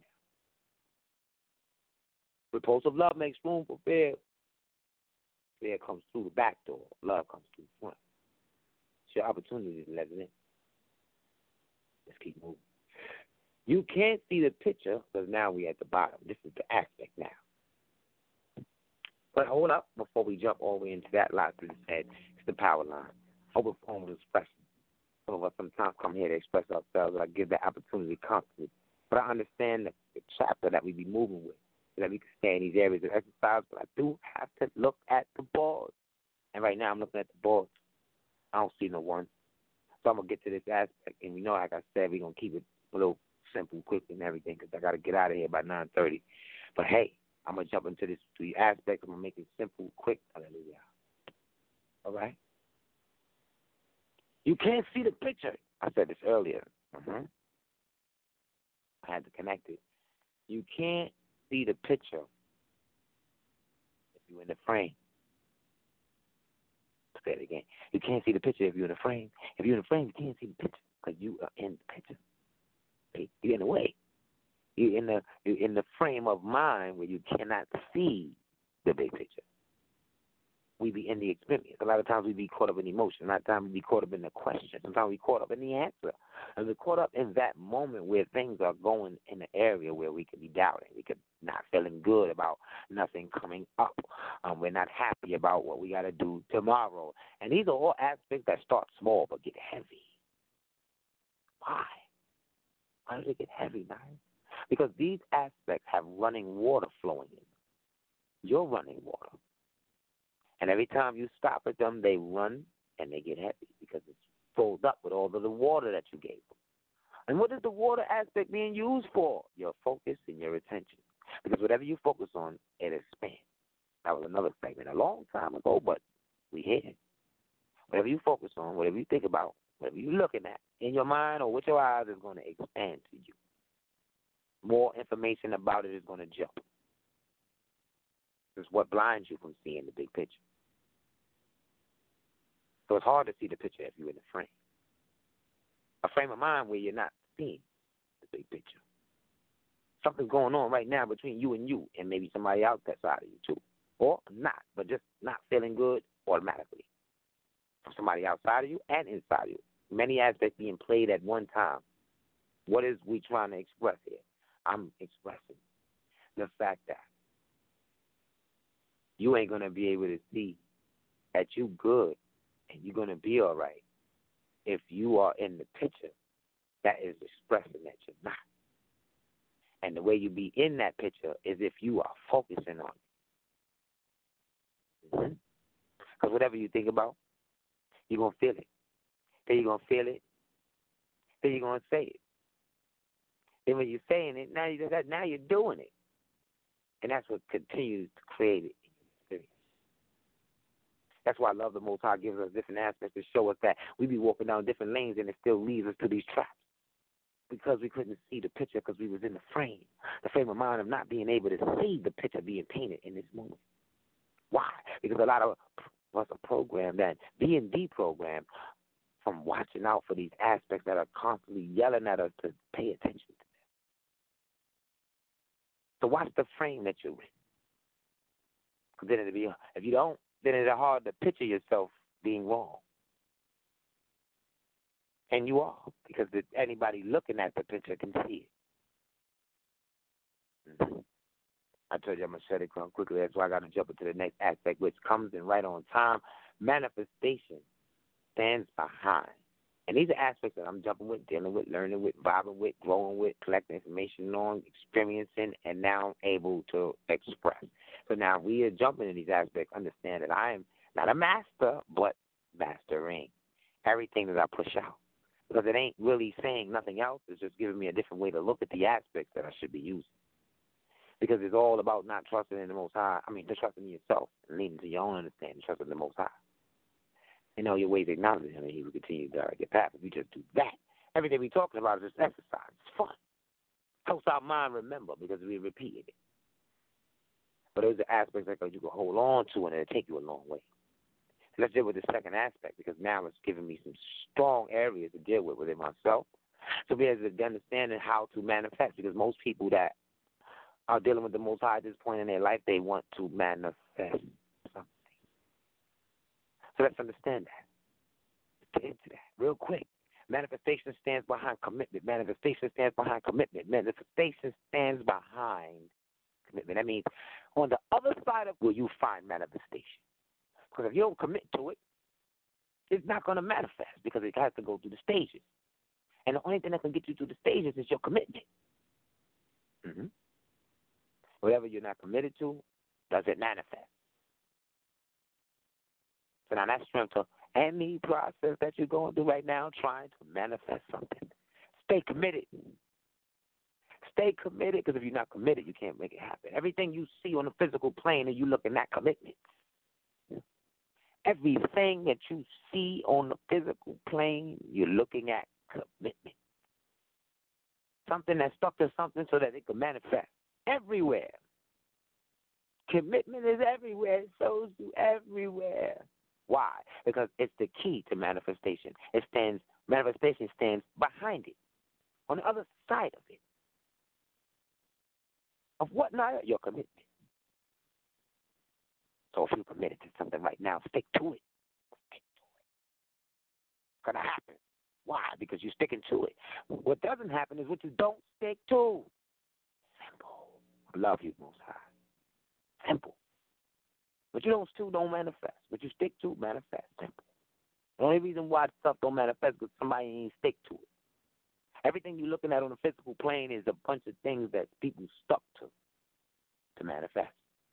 Repulsive love makes room for fear. Fear comes through the back door. Love comes through the front. It's your opportunity to let it in. Let's keep moving. You can't see the picture because now we're at the bottom. This is the aspect now. But hold up before we jump all the way into that line through the head. It's the power line. Open form of expression. Some of us sometimes come here to express ourselves, and I give that opportunity constantly. But I understand the, the chapter that we be moving with, so that we can stay in these areas of exercise. But I do have to look at the board. And right now I'm looking at the board. I don't see no one. So I'm going to get to this aspect. And we know, like I said, we're going to keep it a little simple, quick, and everything because I got to get out of here by nine thirty. But, hey, I'm going to jump into this three aspects. I'm going to make it simple, quick. Hallelujah. All right? You can't see the picture. I said this earlier. Uh-huh. I had to connect it. You can't see the picture if you're in the frame. I'll say it again. You can't see the picture if you're in the frame. If you're in the frame, you can't see the picture because you are in the picture. You're in the way. You're in the you're in the frame of mind where you cannot see the big picture. We be in the experience. A lot of times we be caught up in emotion. A lot of times we be caught up in the question. Sometimes we caught up in the answer. And we're caught up in that moment where things are going in the area where we could be doubting. We could not feeling good about nothing coming up. Um, we're not happy about what we got to do tomorrow. And these are all aspects that start small but get heavy. Why? Why do they get heavy, man? Because these aspects have running water flowing in them. You're running water. And every time you stop at them, they run and they get heavy because it's filled up with all of the water that you gave them. And what is the water aspect being used for? Your focus and your attention. Because whatever you focus on, it expands. That was another segment a long time ago, but we here. Whatever you focus on, whatever you think about, whatever you're looking at in your mind or with your eyes is going to expand to you. More information about it is going to jump. This is what blinds you from seeing the big picture. So it's hard to see the picture if you're in the frame. A frame of mind where you're not seeing the big picture. Something's going on right now between you and you and maybe somebody else that's out of you too. Or not, but just not feeling good automatically. From somebody outside of you and inside of you. Many aspects being played at one time. What is we trying to express here? I'm expressing the fact that you ain't going to be able to see that you good and you're going to be all right if you are in the picture that is expressing that you're not. And the way you be in that picture is if you are focusing on it. Because mm-hmm. whatever you think about, you're going to feel it. Then you're going to feel it. Then you're going to say it. Then when you're saying it, now, you, now you're doing it. And that's what continues to create it in your experience. That's why I love the Most High gives us different aspects to show us that we be walking down different lanes and it still leads us to these traps. Because we couldn't see the picture because we was in the frame. The frame of mind of not being able to see the picture being painted in this moment. Why? Because a lot of us are programmed and being deprogrammed from watching out for these aspects that are constantly yelling at us to pay attention to them. So watch the frame that you're in. Because then it'll be, if you don't, then it's hard to picture yourself being wrong. And you are, because anybody looking at the picture can see it. Mm-hmm. I told you I'm going to shut it down quickly. That's why I got to jump into the next aspect, which comes in right on time. Manifestation stands behind. And these are aspects that I'm jumping with, dealing with, learning with, vibing with, growing with, collecting information on, experiencing, and now able to express. So now we are jumping in these aspects. Understand that I am not a master, but mastering everything that I push out. Because it ain't really saying nothing else. It's just giving me a different way to look at the aspects that I should be using. Because it's all about not trusting in the Most High. I mean, just trusting in yourself and leading to your own understanding, trusting in the Most High. In all your ways, acknowledging Him, and He will continue to direct your path. If you just do that, everything we're talking about is just exercise. It's fun. Helps our mind remember because we repeated it. But those are aspects that you can hold on to, and it'll take you a long way. So let's deal with the second aspect, because now it's giving me some strong areas to deal with within myself. So be able to understand how to manifest, because most people that are dealing with the Most High at this point in their life, they want to manifest something. So let's understand that. Let's get into that real quick. Manifestation stands behind commitment. Manifestation stands behind commitment. Manifestation stands behind commitment. That means on the other side of where you find manifestation. Because if you don't commit to it, it's not going to manifest, because it has to go through the stages. And the only thing that can get you through the stages is your commitment. Mm-hmm. Whatever you're not committed to, does it manifest? So now that's strength to any process that you're going through right now, trying to manifest something. Stay committed. Stay committed, because if you're not committed, you can't make it happen. Everything you see on the physical plane, and you looking at commitment. Everything that you see on the physical plane, you're looking at commitment. Something that's stuck to something so that it can manifest. Everywhere. Commitment is everywhere. It shows you everywhere. Why? Because it's the key to manifestation. It stands, manifestation stands behind it, on the other side of it. Of what now? Your commitment. So if you're committed to something right now, stick to it. Stick to it. It's going to happen. Why? Because you're sticking to it. What doesn't happen is what you don't stick to. Simple. I love you, Most High. Simple. What you don't do don't manifest. What you stick to, manifest. Simple. The only reason why stuff don't manifest is because somebody ain't stick to it. Everything you're looking at on the physical plane is a bunch of things that people stuck to to manifest.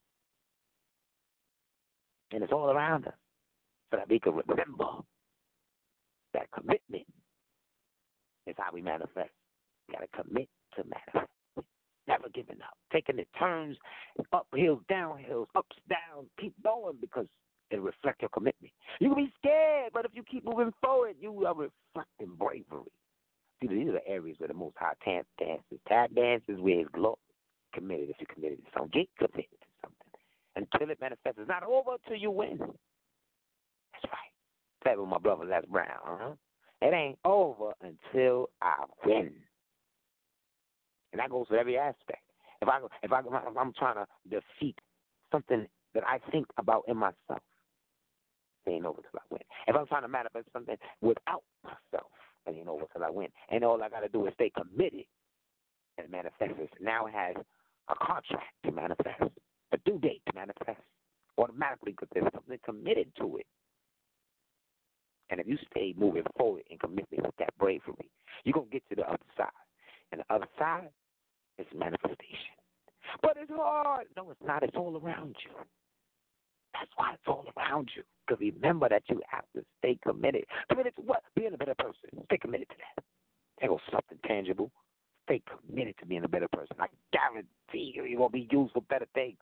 And it's all around us, so that we can remember that commitment is how we manifest. We got to commit to manifest. Never giving up. Taking the turns, up hills, down hills, ups, downs. Keep going, because it reflects your commitment. You can be scared, but if you keep moving forward, you are reflecting bravery. See, these are the areas where the Most High tap dances. Tap dances where His glory. Committed if you're committed to something. Get committed to something. Until it manifests. It's not over till you win. That's right. That with my brother Les Brown. Uh-huh. It ain't over until I win. And that goes for every aspect. If I if I if I'm trying to defeat something that I think about in myself, it ain't over till I win. If I'm trying to manifest something without myself, it ain't over till I win. And all I got to do is stay committed and manifest it. Now it has a contract to manifest, a due date to manifest automatically, because there's something committed to it. And if you stay moving forward in commitment with that bravery, you're going to get to the other side. And the other side is manifestation. But it's hard. No, it's not. It's all around you. That's why it's all around you. Because remember that you have to stay committed. Committed to what? Being a better person. Stay committed to that. There goes something tangible. Stay committed to being a better person. I guarantee you, you're going to be used for better things.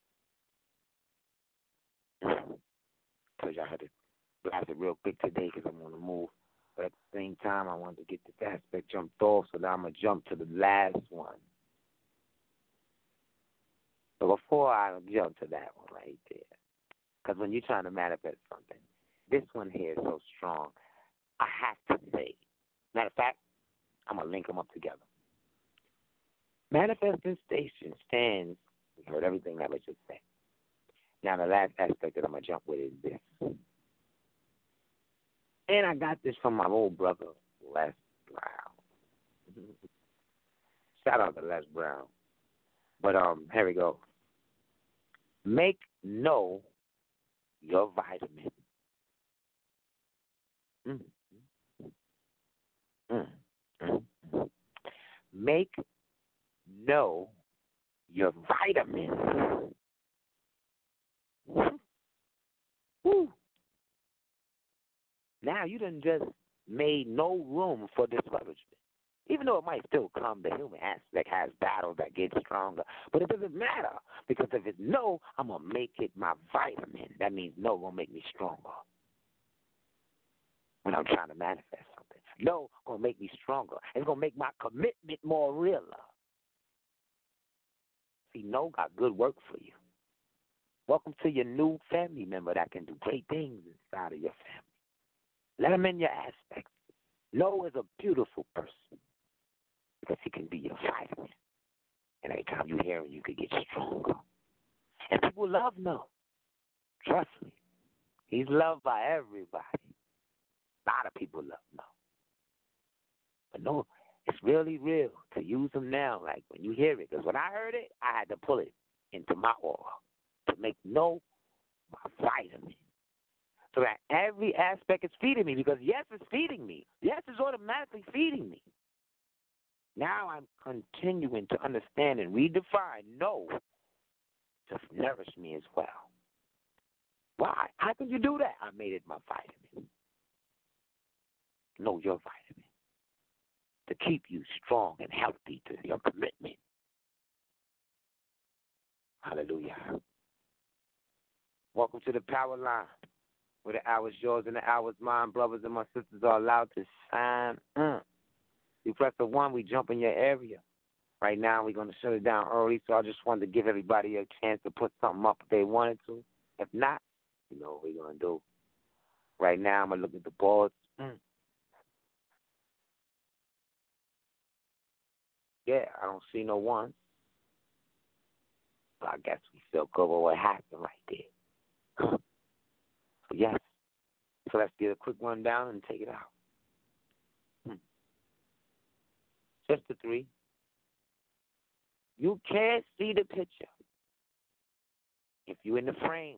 Because I had to blast it real quick today because I'm on the move. But at the same time, I wanted to get this aspect jumped off, so now I'm going to jump to the last one. So before I jump to that one right there, because when you're trying to manifest something, this one here is so strong, I have to say, matter of fact, I'm going to link them up together. Manifestation stands, you heard everything that was just said. Now, the last aspect that I'm going to jump with is this. And I got this from my old brother, Les Brown. Shout out to Les Brown. But um, here we go. Make know your vitamin. Mm. Mm. Mm. Mm. Make know your vitamin. Woo. Now you done just made no room for discouragement. Even though it might still come, the human aspect has battles that get stronger. But it doesn't matter, because if it's no, I'm going to make it my vitamin. That means no going to make me stronger when I'm trying to manifest something. No going to make me stronger. It's going to make my commitment more realer. See, no got good work for you. Welcome to your new family member that can do great things inside of your family. Let him in your aspect. No is a beautiful person because he can be your vitamin. And every time you hear him, you can get stronger. And people love No. Trust me. He's loved by everybody. A lot of people love No. But No, it's really real to use him now, like when you hear it. Because when I heard it, I had to pull it into my aura to make No my vitamin. So that every aspect is feeding me, because yes, it's feeding me. Yes, it's automatically feeding me. Now I'm continuing to understand and redefine No to nourish me as well. Why? How can you do that? I made it my vitamin. Know your vitamin. To keep you strong and healthy to your commitment. Hallelujah. Welcome to the power line, where the hour's yours and the hour's mine. Brothers and my sisters are allowed to shine. Mm. You press the one, we jump in your area. Right now, we're going to shut it down early, so I just wanted to give everybody a chance to put something up if they wanted to. If not, you know what we're going to do. Right now, I'm going to look at the boards. Mm. Yeah, I don't see no one. But I guess we feel good with what happened right there. So yes. So let's get a quick rundown and take it out. Hmm. Just the three. You can't see the picture if you're in the frame.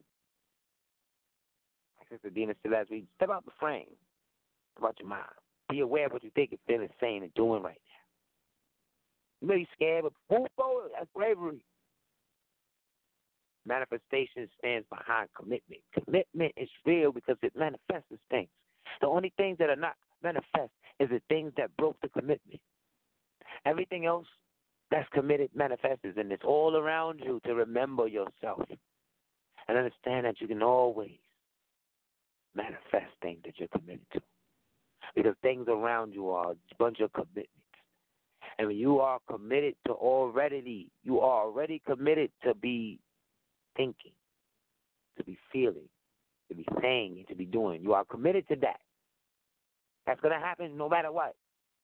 Like Sister Dina said last week, step out the frame. About your mind. Be aware of what you think and feeling, saying, and doing right now. You may be scared, but move forward. That's bravery. Manifestation stands behind commitment. Commitment is real because it manifests things. The only things that are not manifest is the things that broke the commitment. Everything else that's committed manifests, and it's all around you to remember yourself and understand that you can always manifest things that you're committed to, because things around you are a bunch of commitments. And when you are committed to already, you are already committed to be thinking, to be feeling, to be saying, and to be doing. You are committed to that. That's going to happen no matter what.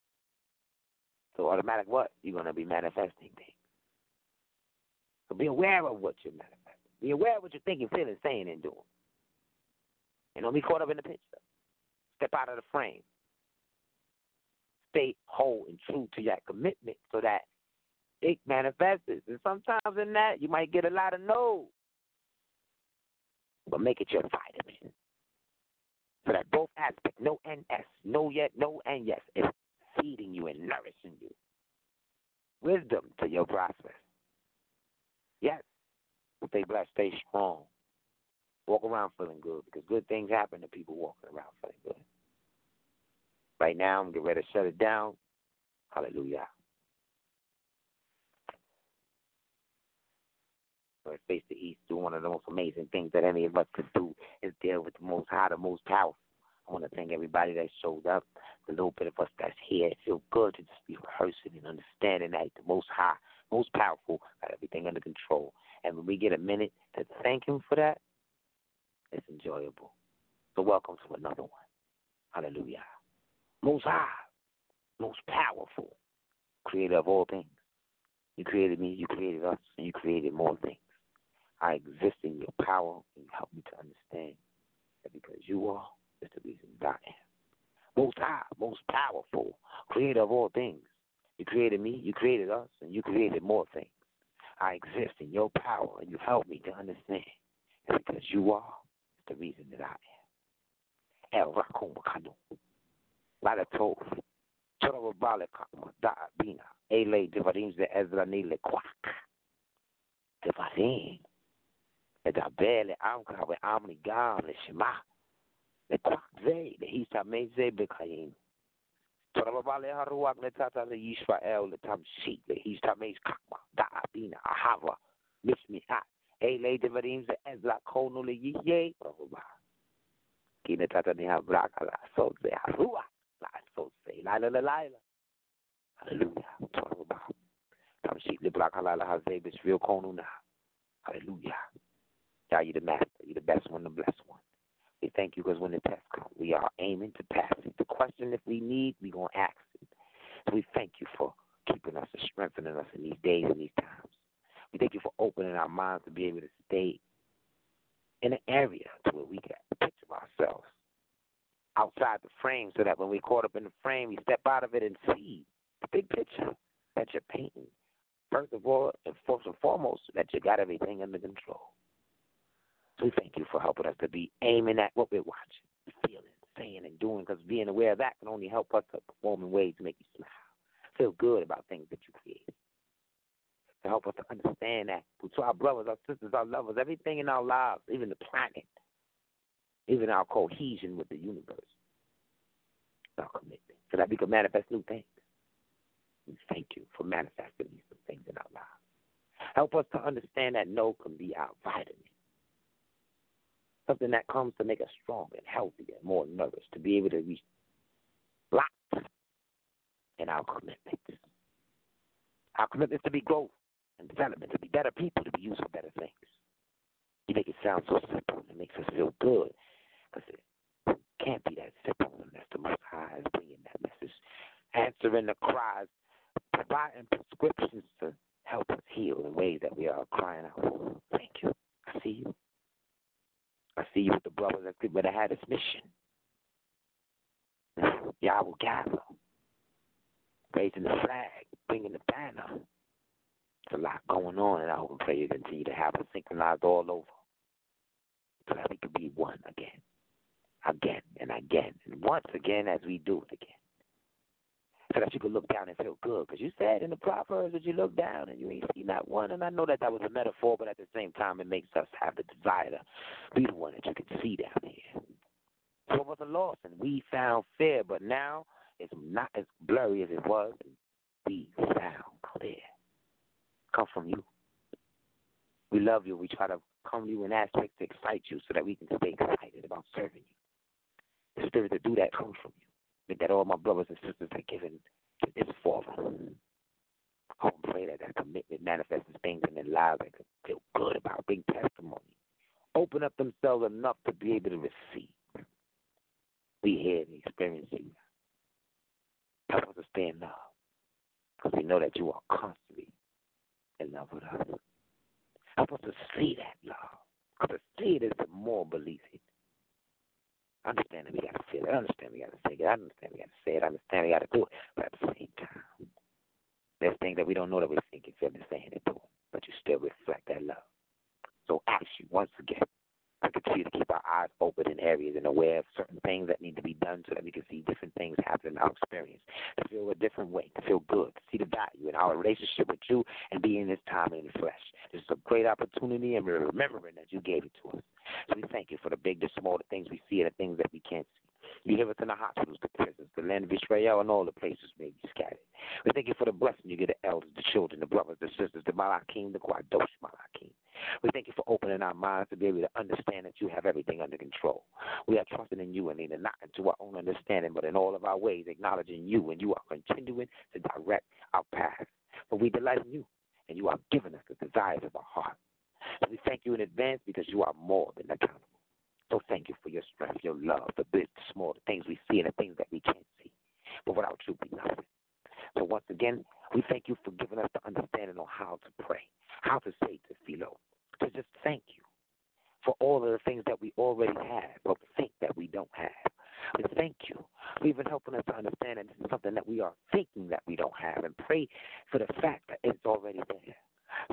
So automatic what? You're going to be manifesting things. So be aware of what you're manifesting. Be aware of what you're thinking, feeling, saying, and doing. And don't be caught up in the picture. Step out of the frame. Stay whole and true to that commitment so that it manifests. And sometimes in that, you might get a lot of no's. But make it your vitamin. So that both aspects, no and S, no yet, no and yes, is feeding you and nourishing you. Wisdom to your process. Yes. Stay blessed, stay strong. Walk around feeling good, because good things happen to people walking around feeling good. Right now, I'm getting ready to shut it down. Hallelujah. Or face the east, do one of the most amazing things that any of us could do is deal with the most high, the most powerful. I want to thank everybody that showed up, the little bit of us that's here. It feels good to just be rehearsing and understanding that the most high, most powerful, got everything under control. And when we get a minute to thank him for that, it's enjoyable. So welcome to another one. Hallelujah. Most high, most powerful, creator of all things. You created me, you created us, and you created more things. I exist in your power, and you help me to understand that because you are, is the reason that I am. Most high, most powerful, creator of all things. You created me, you created us, and you created more things. I exist in your power, and you help me to understand that because you are, is the reason that I am. El Rakum Kanu. Lada Tov. Chorobale Kakma Da Bina. Ele Devarim de Ezra Nile Quack. Devarim. Edabele Amka, Amni Gam, Le Shema. Le Quack Zay, the Hisa Meze Bekaim. Chorobale Haruak, Le Tata, Le Yishrael, Le Tam Sheet, Le Hisa Mez Kakma, Da Bina, Ahava, Miss Me Hat. Ele Devarim de Ezra Kono Le Ye. Kina Tata Neha Braka, La So Ze Harua. La so say, la la la la. Hallelujah. Talk about. Come sheep the black halala hazay this real kono now. Hallelujah. God, you the master, you the best one, the blessed one. We thank you because when the test comes, we are aiming to pass it. The question if we need, we gonna ask it. So we thank you for keeping us and strengthening us in these days and these times. We thank you for opening our minds to be able to stay in an area to where we can picture ourselves outside the frame so that when we're caught up in the frame, we step out of it and see the big picture that you're painting. First of all, and first and foremost, that you got everything under control. So we thank you for helping us to be aiming at what we're watching, feeling, saying, and doing, because being aware of that can only help us to perform in ways to make you smile, feel good about things that you created. To help us to understand that to our brothers, our sisters, our lovers, everything in our lives, even the planet, even our cohesion with the universe, our commitment, so that we can manifest new things. We thank you for manifesting these new things in our lives. Help us to understand that no can be our vitamin, something that comes to make us stronger and healthier and more nourished, to be able to reach locked in our commitments. Our commitments to be growth and development, to be better people, to be used for better things. You make it sound so simple. It makes us feel good. Because it can't be that simple unless the Most High is bringing that message, answering the cries, providing prescriptions to help us heal in ways that we are crying out for. Thank you. I see you. I see you with the brothers that would have had this mission. Y'all will gather, raising the flag, bringing the banner. There's a lot going on, and I hope and pray you continue to have us synchronized all over so that we could be one again. Again and again, and once again as we do it again. So that you can look down and feel good. Because you said in the Proverbs that you look down and you ain't see not one. And I know that that was a metaphor, but at the same time it makes us have the desire to be the one that you can see down here. So it wasn't lost, and we found fear, but now it's not as blurry as it was. We found clear. Come from you. We love you. We try to come to you in aspects to excite you so that we can stay excited about serving you. The spirit to do that comes from you. Make that all my brothers and sisters are given to this forum. I hope and pray that that commitment manifests things in their lives that can feel good about, bring testimony. Open up themselves enough to be able to receive. We hear and experience you. Help us to stay in love. Because we know that you are constantly in love with us. Help us to see that love. Because to see it is to more believe it. I understand that we got to feel it. I understand we got to say it. I understand we got to say it. I understand we got to do it. But at the same time, there's things that we don't know that we're thinking, feeling, saying, and doing. But you still reflect that love. So ask you once again to continue to keep our eyes open in areas and aware of certain things that need to be done so that we can see different things happen in our experience, to feel a different way, to feel good, to see the value in our relationship with you and be in this time in the flesh. This is a great opportunity, and we're remembering that you gave it to us. So we thank you for the big, the small, the things we see and the things that we can't see. You hear us in the hospitals, the prisons, the land of Israel, and all the places may be scattered. We thank you for the blessing you give the elders, the children, the brothers, the sisters, the Malakim, the Kwadosh Malakim. We thank you for opening our minds to be able to understand that you have everything under control. We are trusting in you and leaning not into our own understanding, but in all of our ways, acknowledging you, and you are continuing to direct our path. For we delight in you, and you are giving us the desires of our heart. So we thank you in advance because you are more than accountable. So thank you for your strength, your love, the big, the small, the things we see and the things that we can't see. But without you, we nothing. So once again, we thank you for giving us the understanding on how to pray, how to say to Philo, to just thank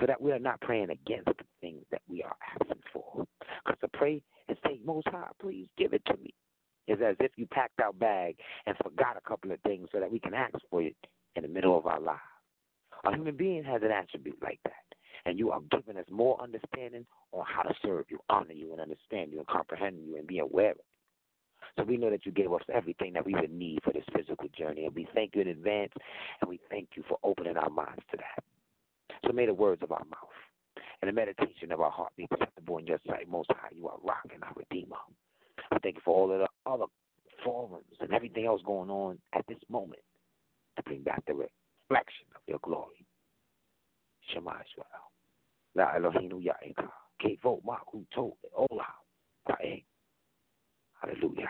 so that we are not praying against the things that we are asking for. Because to pray and say, Most High, please give it to me, is as if you packed our bag and forgot a couple of things so that we can ask for it in the middle of our lives. A human being has an attribute like that, and you are giving us more understanding on how to serve you, honor you, and understand you, and comprehend you, and be aware of it. So we know that you gave us everything that we would need for this physical journey, and we thank you in advance, and we thank you for opening our minds to that. So may the words of our mouth and the meditation of our heart be acceptable in your sight. Most High, you are rock and our Redeemer. I thank you for all of the other forums and everything else going on at this moment to bring back the reflection of your glory. Shema Israel. La Eloheinu Ya'eka. Kevo Ma'u Tove Ola. Ta'e. Hallelujah.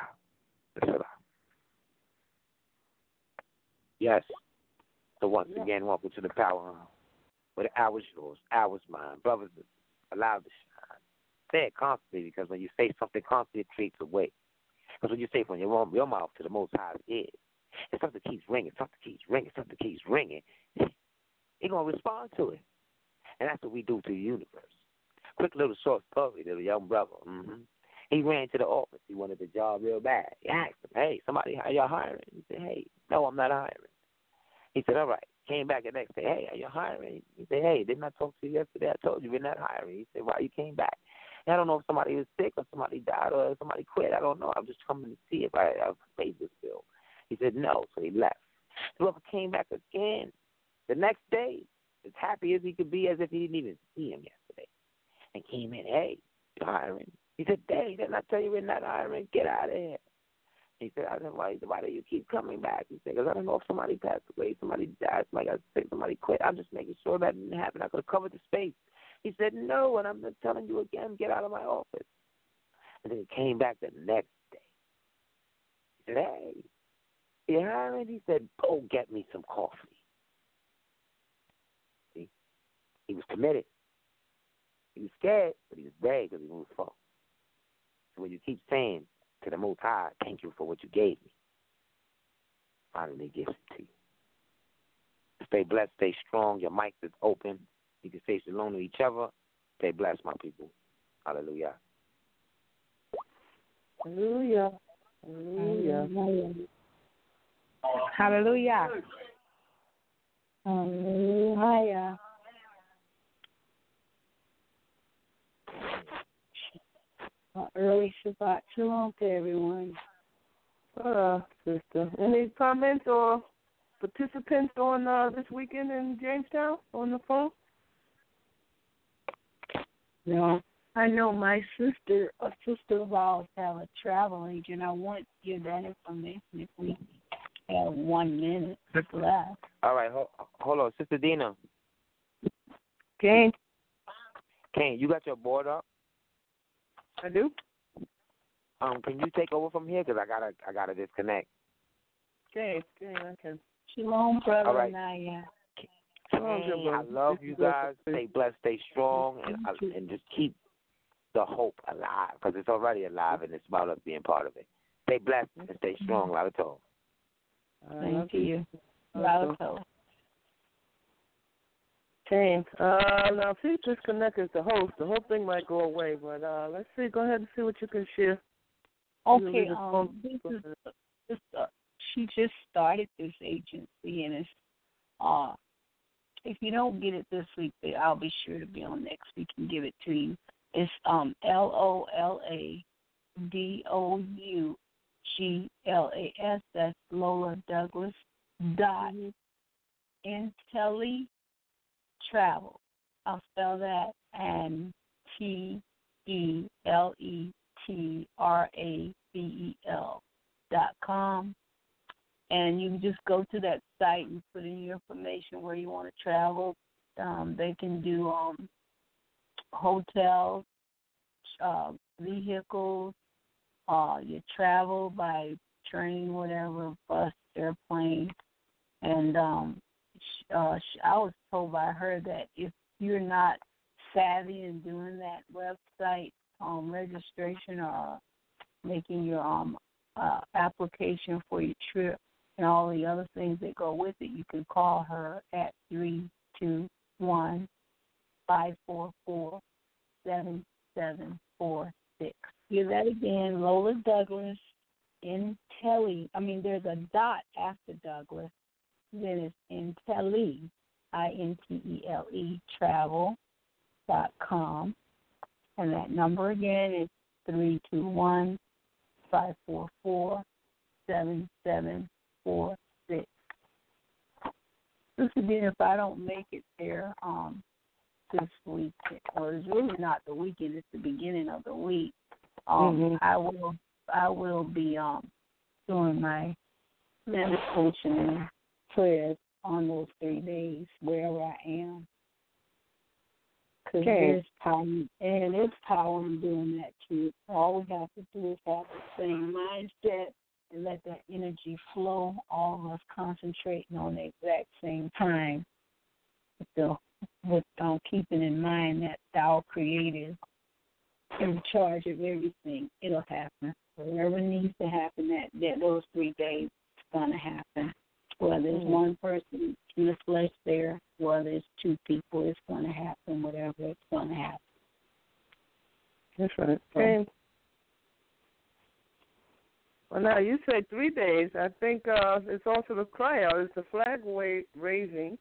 Yes. So once yeah. again, welcome to the Power Room. Where the hour's yours, hour's mine. Brothers, allowed to shine. Say it constantly, because when you say something constantly, it creates a way. Because when you say from your, your mouth to the Most High's ears, if something keeps ringing, something keeps ringing, something keeps ringing, you're going to respond to it. And that's what we do to the universe. Quick little short story to the young brother. Mm-hmm. He ran to the office. He wanted the job real bad. He asked him, hey, somebody, are y'all hiring? He said, hey, no, I'm not hiring. He said, all right. Came back the next day, hey, are you hiring? He said, hey, didn't I talk to you yesterday? I told you we're not hiring. He said, why you came back? And I don't know if somebody was sick or somebody died or somebody quit. I don't know. I'm just coming to see if I, I paid this bill. He said, no, so he left. The brother came back again the next day, as happy as he could be, as if he didn't even see him yesterday, and came in, hey, you're hiring. He said, hey, didn't I tell you we're not hiring? Get out of here. He said, I said, why, why do you keep coming back? He said, because I don't know if somebody passed away, somebody died, somebody got sick, somebody quit. I'm just making sure that didn't happen. I could have covered the space. He said, no, and I'm just telling you again, get out of my office. And then he came back the next day. He said, hey, you hiring? He said, go get me some coffee. See? He was committed. He was scared, but he was brave because he moved forward. So when you keep saying to the Most High, thank you for what you gave me, finally gives it to you. Stay blessed, stay strong. Your mic is open. You can say shalom to each other. Stay blessed, my people. Hallelujah. Hallelujah. Hallelujah. Hallelujah. Hallelujah. Uh, early Shabbat Shalom to everyone. Uh, sister. Any comments or participants on uh, this weekend in Jamestown on the phone? No. I know my sister, a sister of ours, have a travel agent. I want to give that information if we have one minute left. All right, hold, hold on. Sister Dina. Kane. Kane, you got your board up? I do. Um, can you take over from here? Because I gotta, I gotta disconnect. Okay, okay, I can. Shalom, brother. All right. Naya. Shalom, hey, I love you guys. Stay blessed, stay strong, and uh, and just keep the hope alive, because it's already alive, and it's about us being part of it. Stay blessed and stay strong, Lavato. Thank you, Lavato. Kane. Uh, now, if he disconnects as the host, the whole thing might go away. But uh, let's see. Go ahead and see what you can share. Okay. Um, this is, this, uh, she just started this agency, and it's uh, if you don't get it this week, I'll be sure to be on next week and give it to you. It's um L O L A D O U G L A S. That's Lola Douglas dot Intelli Travel. I'll spell that, and T E L E T R A V E L dot com. And you can just go to that site and put in your information where you want to travel. Um, they can do um, hotels, uh, vehicles, uh, you travel by train, whatever, bus, airplane. And um, uh, I was told by her that if you're not savvy in doing that website um, registration or making your um, uh, application for your trip and all the other things that go with it, you can call her at three two one, five four four, seven seven four six. Hear that again, Lola Douglas, Intelli. I mean, there's a dot after Douglas. Then it's Intelli, I N T E L E, travel dot com. And that number again is three two one, five four four, seven seven four six. This again, if I don't make it there um, this week, or it's really not the weekend, it's the beginning of the week, um, mm-hmm. I will I will be um, doing my meditation and prayers on those three days wherever I am. Because okay. there's power, and there's power in doing that too. All we have to do is have the same mindset and let that energy flow, all of us concentrating on the exact same time. So, with um, keeping in mind that our Creator is in charge of everything, it'll happen. Whatever needs to happen, that, that those three days, it's going to happen. Whether it's mm-hmm. one person in the flesh there, whether it's two people, it's going to happen. Whatever, it's going to happen. That's right. Okay. Well, now you said three days. I think uh, it's also the cry out. It's the flag wa- raising.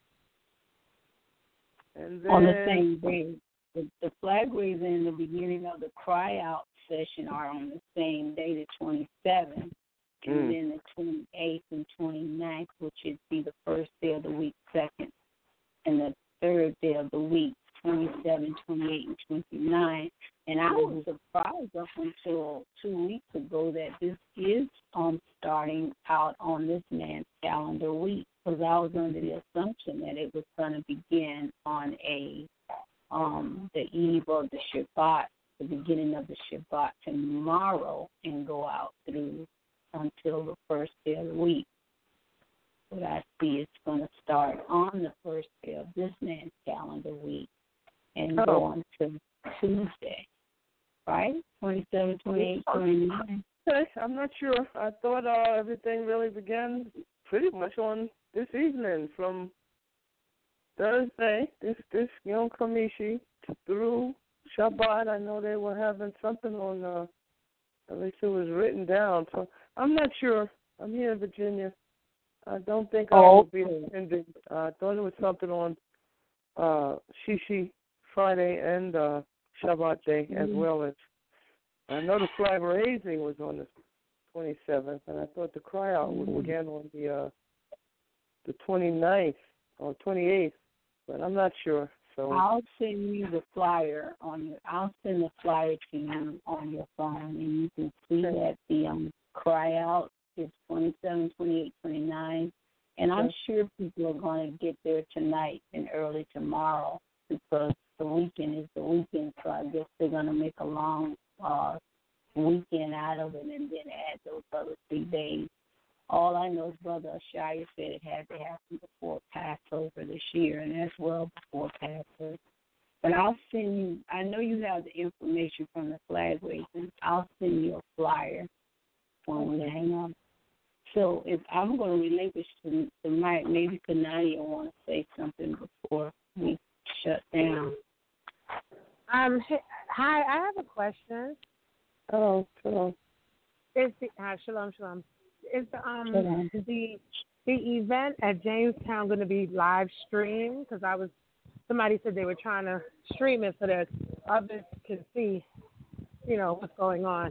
And then on the same day, the, the flag raising and the beginning of the cry out session are on the same day, the twenty-seventh. And mm. then the twenty-eighth and twenty-ninth, which would be the first day of the week, second, and the third day of the week, twenty-seven, twenty-eight, and twenty-nine. And I was surprised up until two weeks ago that this is um, starting out on this man's calendar week, because I was under the assumption that it was going to begin on a um, the eve of the Shabbat, the beginning of the Shabbat tomorrow, and go out through until the first day of the week. But I see it's going to start on the first day of this man's calendar week and oh. go on to Tuesday, right? twenty-seven, twenty-eight, twenty-nine. Okay, I'm not sure. I thought uh, everything really began pretty much on this evening from Thursday, this, this Yom Khamishi, through Shabbat. I know they were having something on, uh, at least it was written down. So I'm not sure. I'm here in Virginia. I don't think oh. I will be attending. Uh, I thought it was something on uh, Shishi Friday and uh, Shabbat day, mm-hmm. as well as, I know the flag raising was on the twenty-seventh, and I thought the cry out mm-hmm. was again on the uh, the twenty-ninth or twenty-eighth, but I'm not sure. So I'll send you the flyer on your. I'll send the flyer to you on your phone, and you can see okay. that the um, cry out is twenty-seven, twenty-eight, twenty-nine, and okay. I'm sure people are going to get there tonight and early tomorrow because the weekend is the weekend. So I guess they're going to make a long uh, weekend out of it, and then add those other three days. All I know is Brother Ashaya said it had to happen before Passover this year, and that's well before Passover. But I'll send you, I know you have the information from the flag raising. I'll send you a flyer when we hang on. So if I'm going to relinquish to the mic, maybe Kanani will want to say something before we shut down. Um, hi, I have a question. Oh, shalom. Is the, uh, shalom, shalom. Is the, um, the the event at Jamestown going to be live streamed? Because I was somebody said they were trying to stream it so that others can see, you know, what's going on.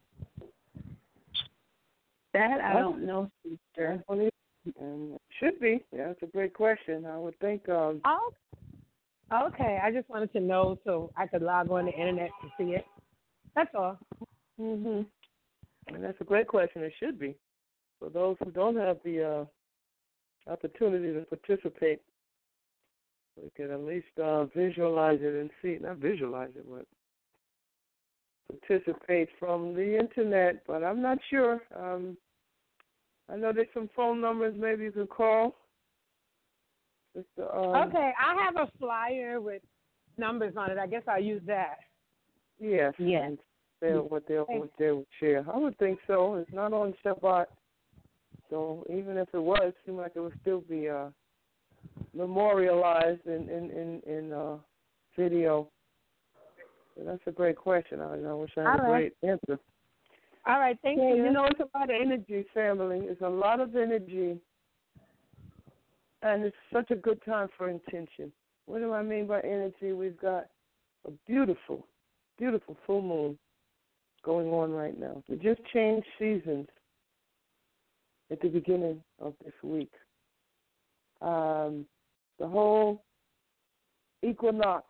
That I don't know, sister. Um, should be. Yeah, that's a great question. I would think. Um, oh, okay. I just wanted to know so I could log on the internet to see it. That's all. Mhm. And that's a great question. It should be. For those who don't have the uh, opportunity to participate, we can at least uh, visualize it and see it. Not visualize it, but participate from the internet. But I'm not sure. Um, I know there's some phone numbers maybe you can call. Just to, um, okay, I have a flyer with numbers on it. I guess I'll use that. Yes. Yes. They'll, what they'll what they would share. I would think so. It's not on Shabbat. So even if it was, it seemed like it would still be uh, memorialized in in in, in uh, video? That's a great question. I, I wish I had All a right. great answer. All right, thank yeah, you. You know, it's a lot of energy, family. It's a lot of energy. And it's such a good time for intention. What do I mean by energy? We've got a beautiful, beautiful full moon going on right now. We just changed seasons at the beginning of this week. Um, the whole equinox,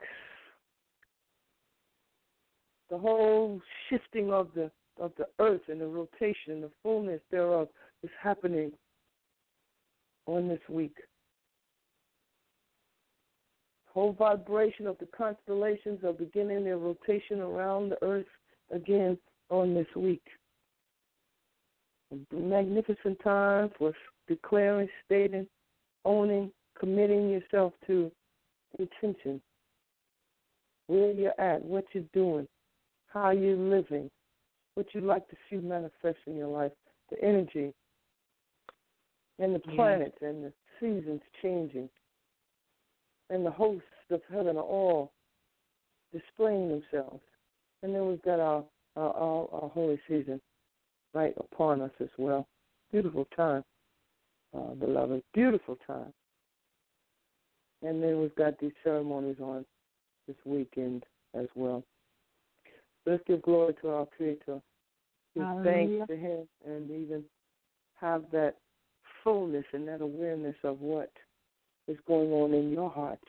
the whole shifting of the of the earth and the rotation, the fullness thereof is happening on this week. Whole vibration of the constellations are beginning their rotation around the earth again on this week. A magnificent time for declaring, stating, owning, committing yourself to intention. Where you're at, what you're doing, how you're living, what you'd like to see manifest in your life, the energy, and the planets yeah. and the seasons changing, and the hosts of heaven are all displaying themselves. And then we've got our, our, our, our holy season right upon us as well. Beautiful time, uh, beloved. Beautiful time. And then we've got these ceremonies on this weekend as well. Let's give glory to our Creator. Give thanks to Him and even have that fullness and that awareness of what is going on in your hearts.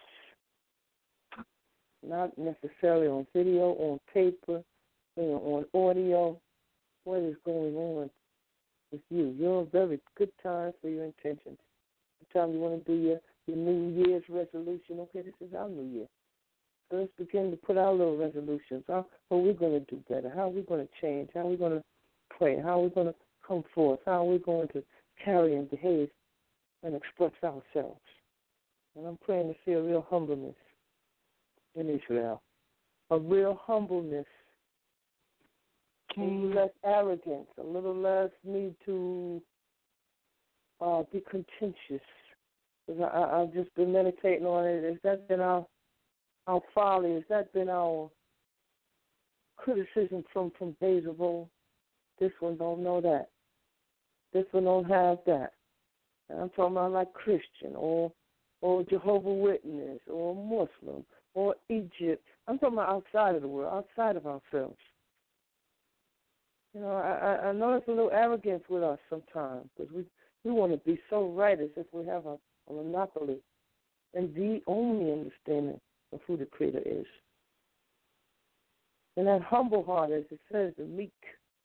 Not necessarily on video, on paper, you know, on audio. What is going on with you? You're a very good time for your intentions. The time you want to do your, your New Year's resolution. Okay, this is our New Year. So let's begin to put our little resolutions. How are we going to do better? How are we going to change? How are we going to pray? How are we going to come forth? How are we going to carry and behave and express ourselves? And I'm praying to see a real humbleness in Israel. A real humbleness. A little less arrogance. A little less need to uh, be contentious. Because I, I, I've just been meditating on it. Has that been our, our folly? Has that been our criticism from, from days of old? This one don't know that. This one don't have that. And I'm talking about like Christian or or Jehovah's Witness or Muslim or Egypt. I'm talking about outside of the world, outside of ourselves. You know, I, I know there's a little arrogance with us sometimes because we, we want to be so right as if we have a, a monopoly and the only understanding of who the Creator is. And that humble heart, as it says, the meek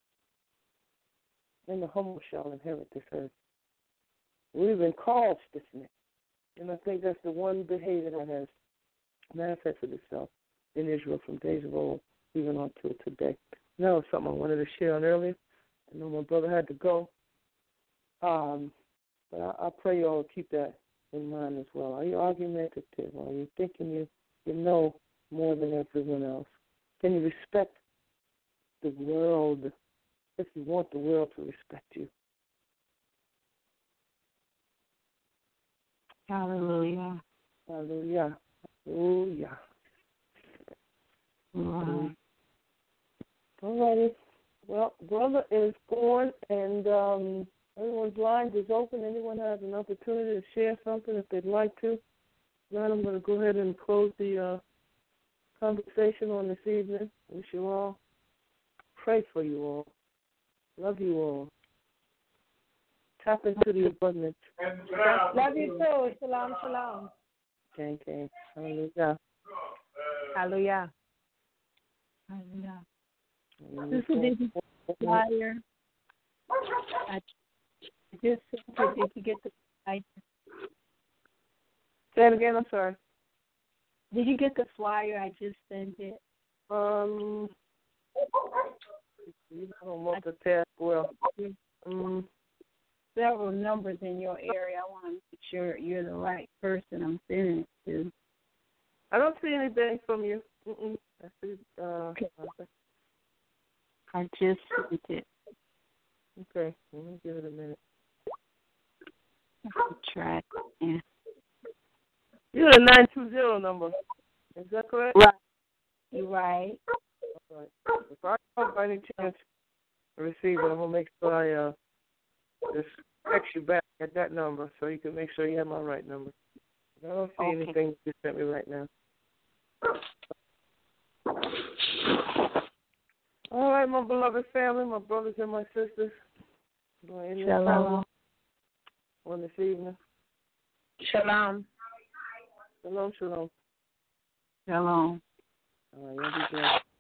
and the humble shall inherit this earth. We've been called stiff-necked. And I think that's the one behavior that has manifested itself in Israel from days of old, even until today. And that was something I wanted to share on earlier. I know my brother had to go. Um, but I, I pray you all keep that in mind as well. Are you argumentative? Are you thinking you, you know more than everyone else? Can you respect the world if you want the world to respect you? Hallelujah. Hallelujah. Hallelujah. Wow. All righty. Well, brother is gone, and um, everyone's lines is open. Anyone has an opportunity to share something if they'd like to. Then I'm going to go ahead and close the uh, conversation on this evening. Wish you all, pray for you all, love you all. Tap into the abundance. Love you too. Shalom, shalom. Okay, okay. Hallelujah. Hallelujah. Hallelujah. This is the flyer. I just sent it. Did you get the flyer? Say it again. I'm sorry. Did you get the flyer? I just sent it. Um, you don't want the task well. Um, several numbers in your area. I want to make sure you're the right person I'm sending it to. I don't see anything from you. Mm-mm. I see, uh, okay. okay. I just sent it. Okay, let me give it a minute. Try. Yeah. You're a nine two zero number. Is that correct? Right. You're right. All right. If I don't by any chance receive it, I'm going to make sure I uh, just text you back at that number so you can make sure you have my right number. I don't see Okay. anything you sent me right now. All right, my beloved family, my brothers and my sisters. Shalom. On this evening. Shalom. Shalom, shalom. Shalom. All right, y'all be blessed.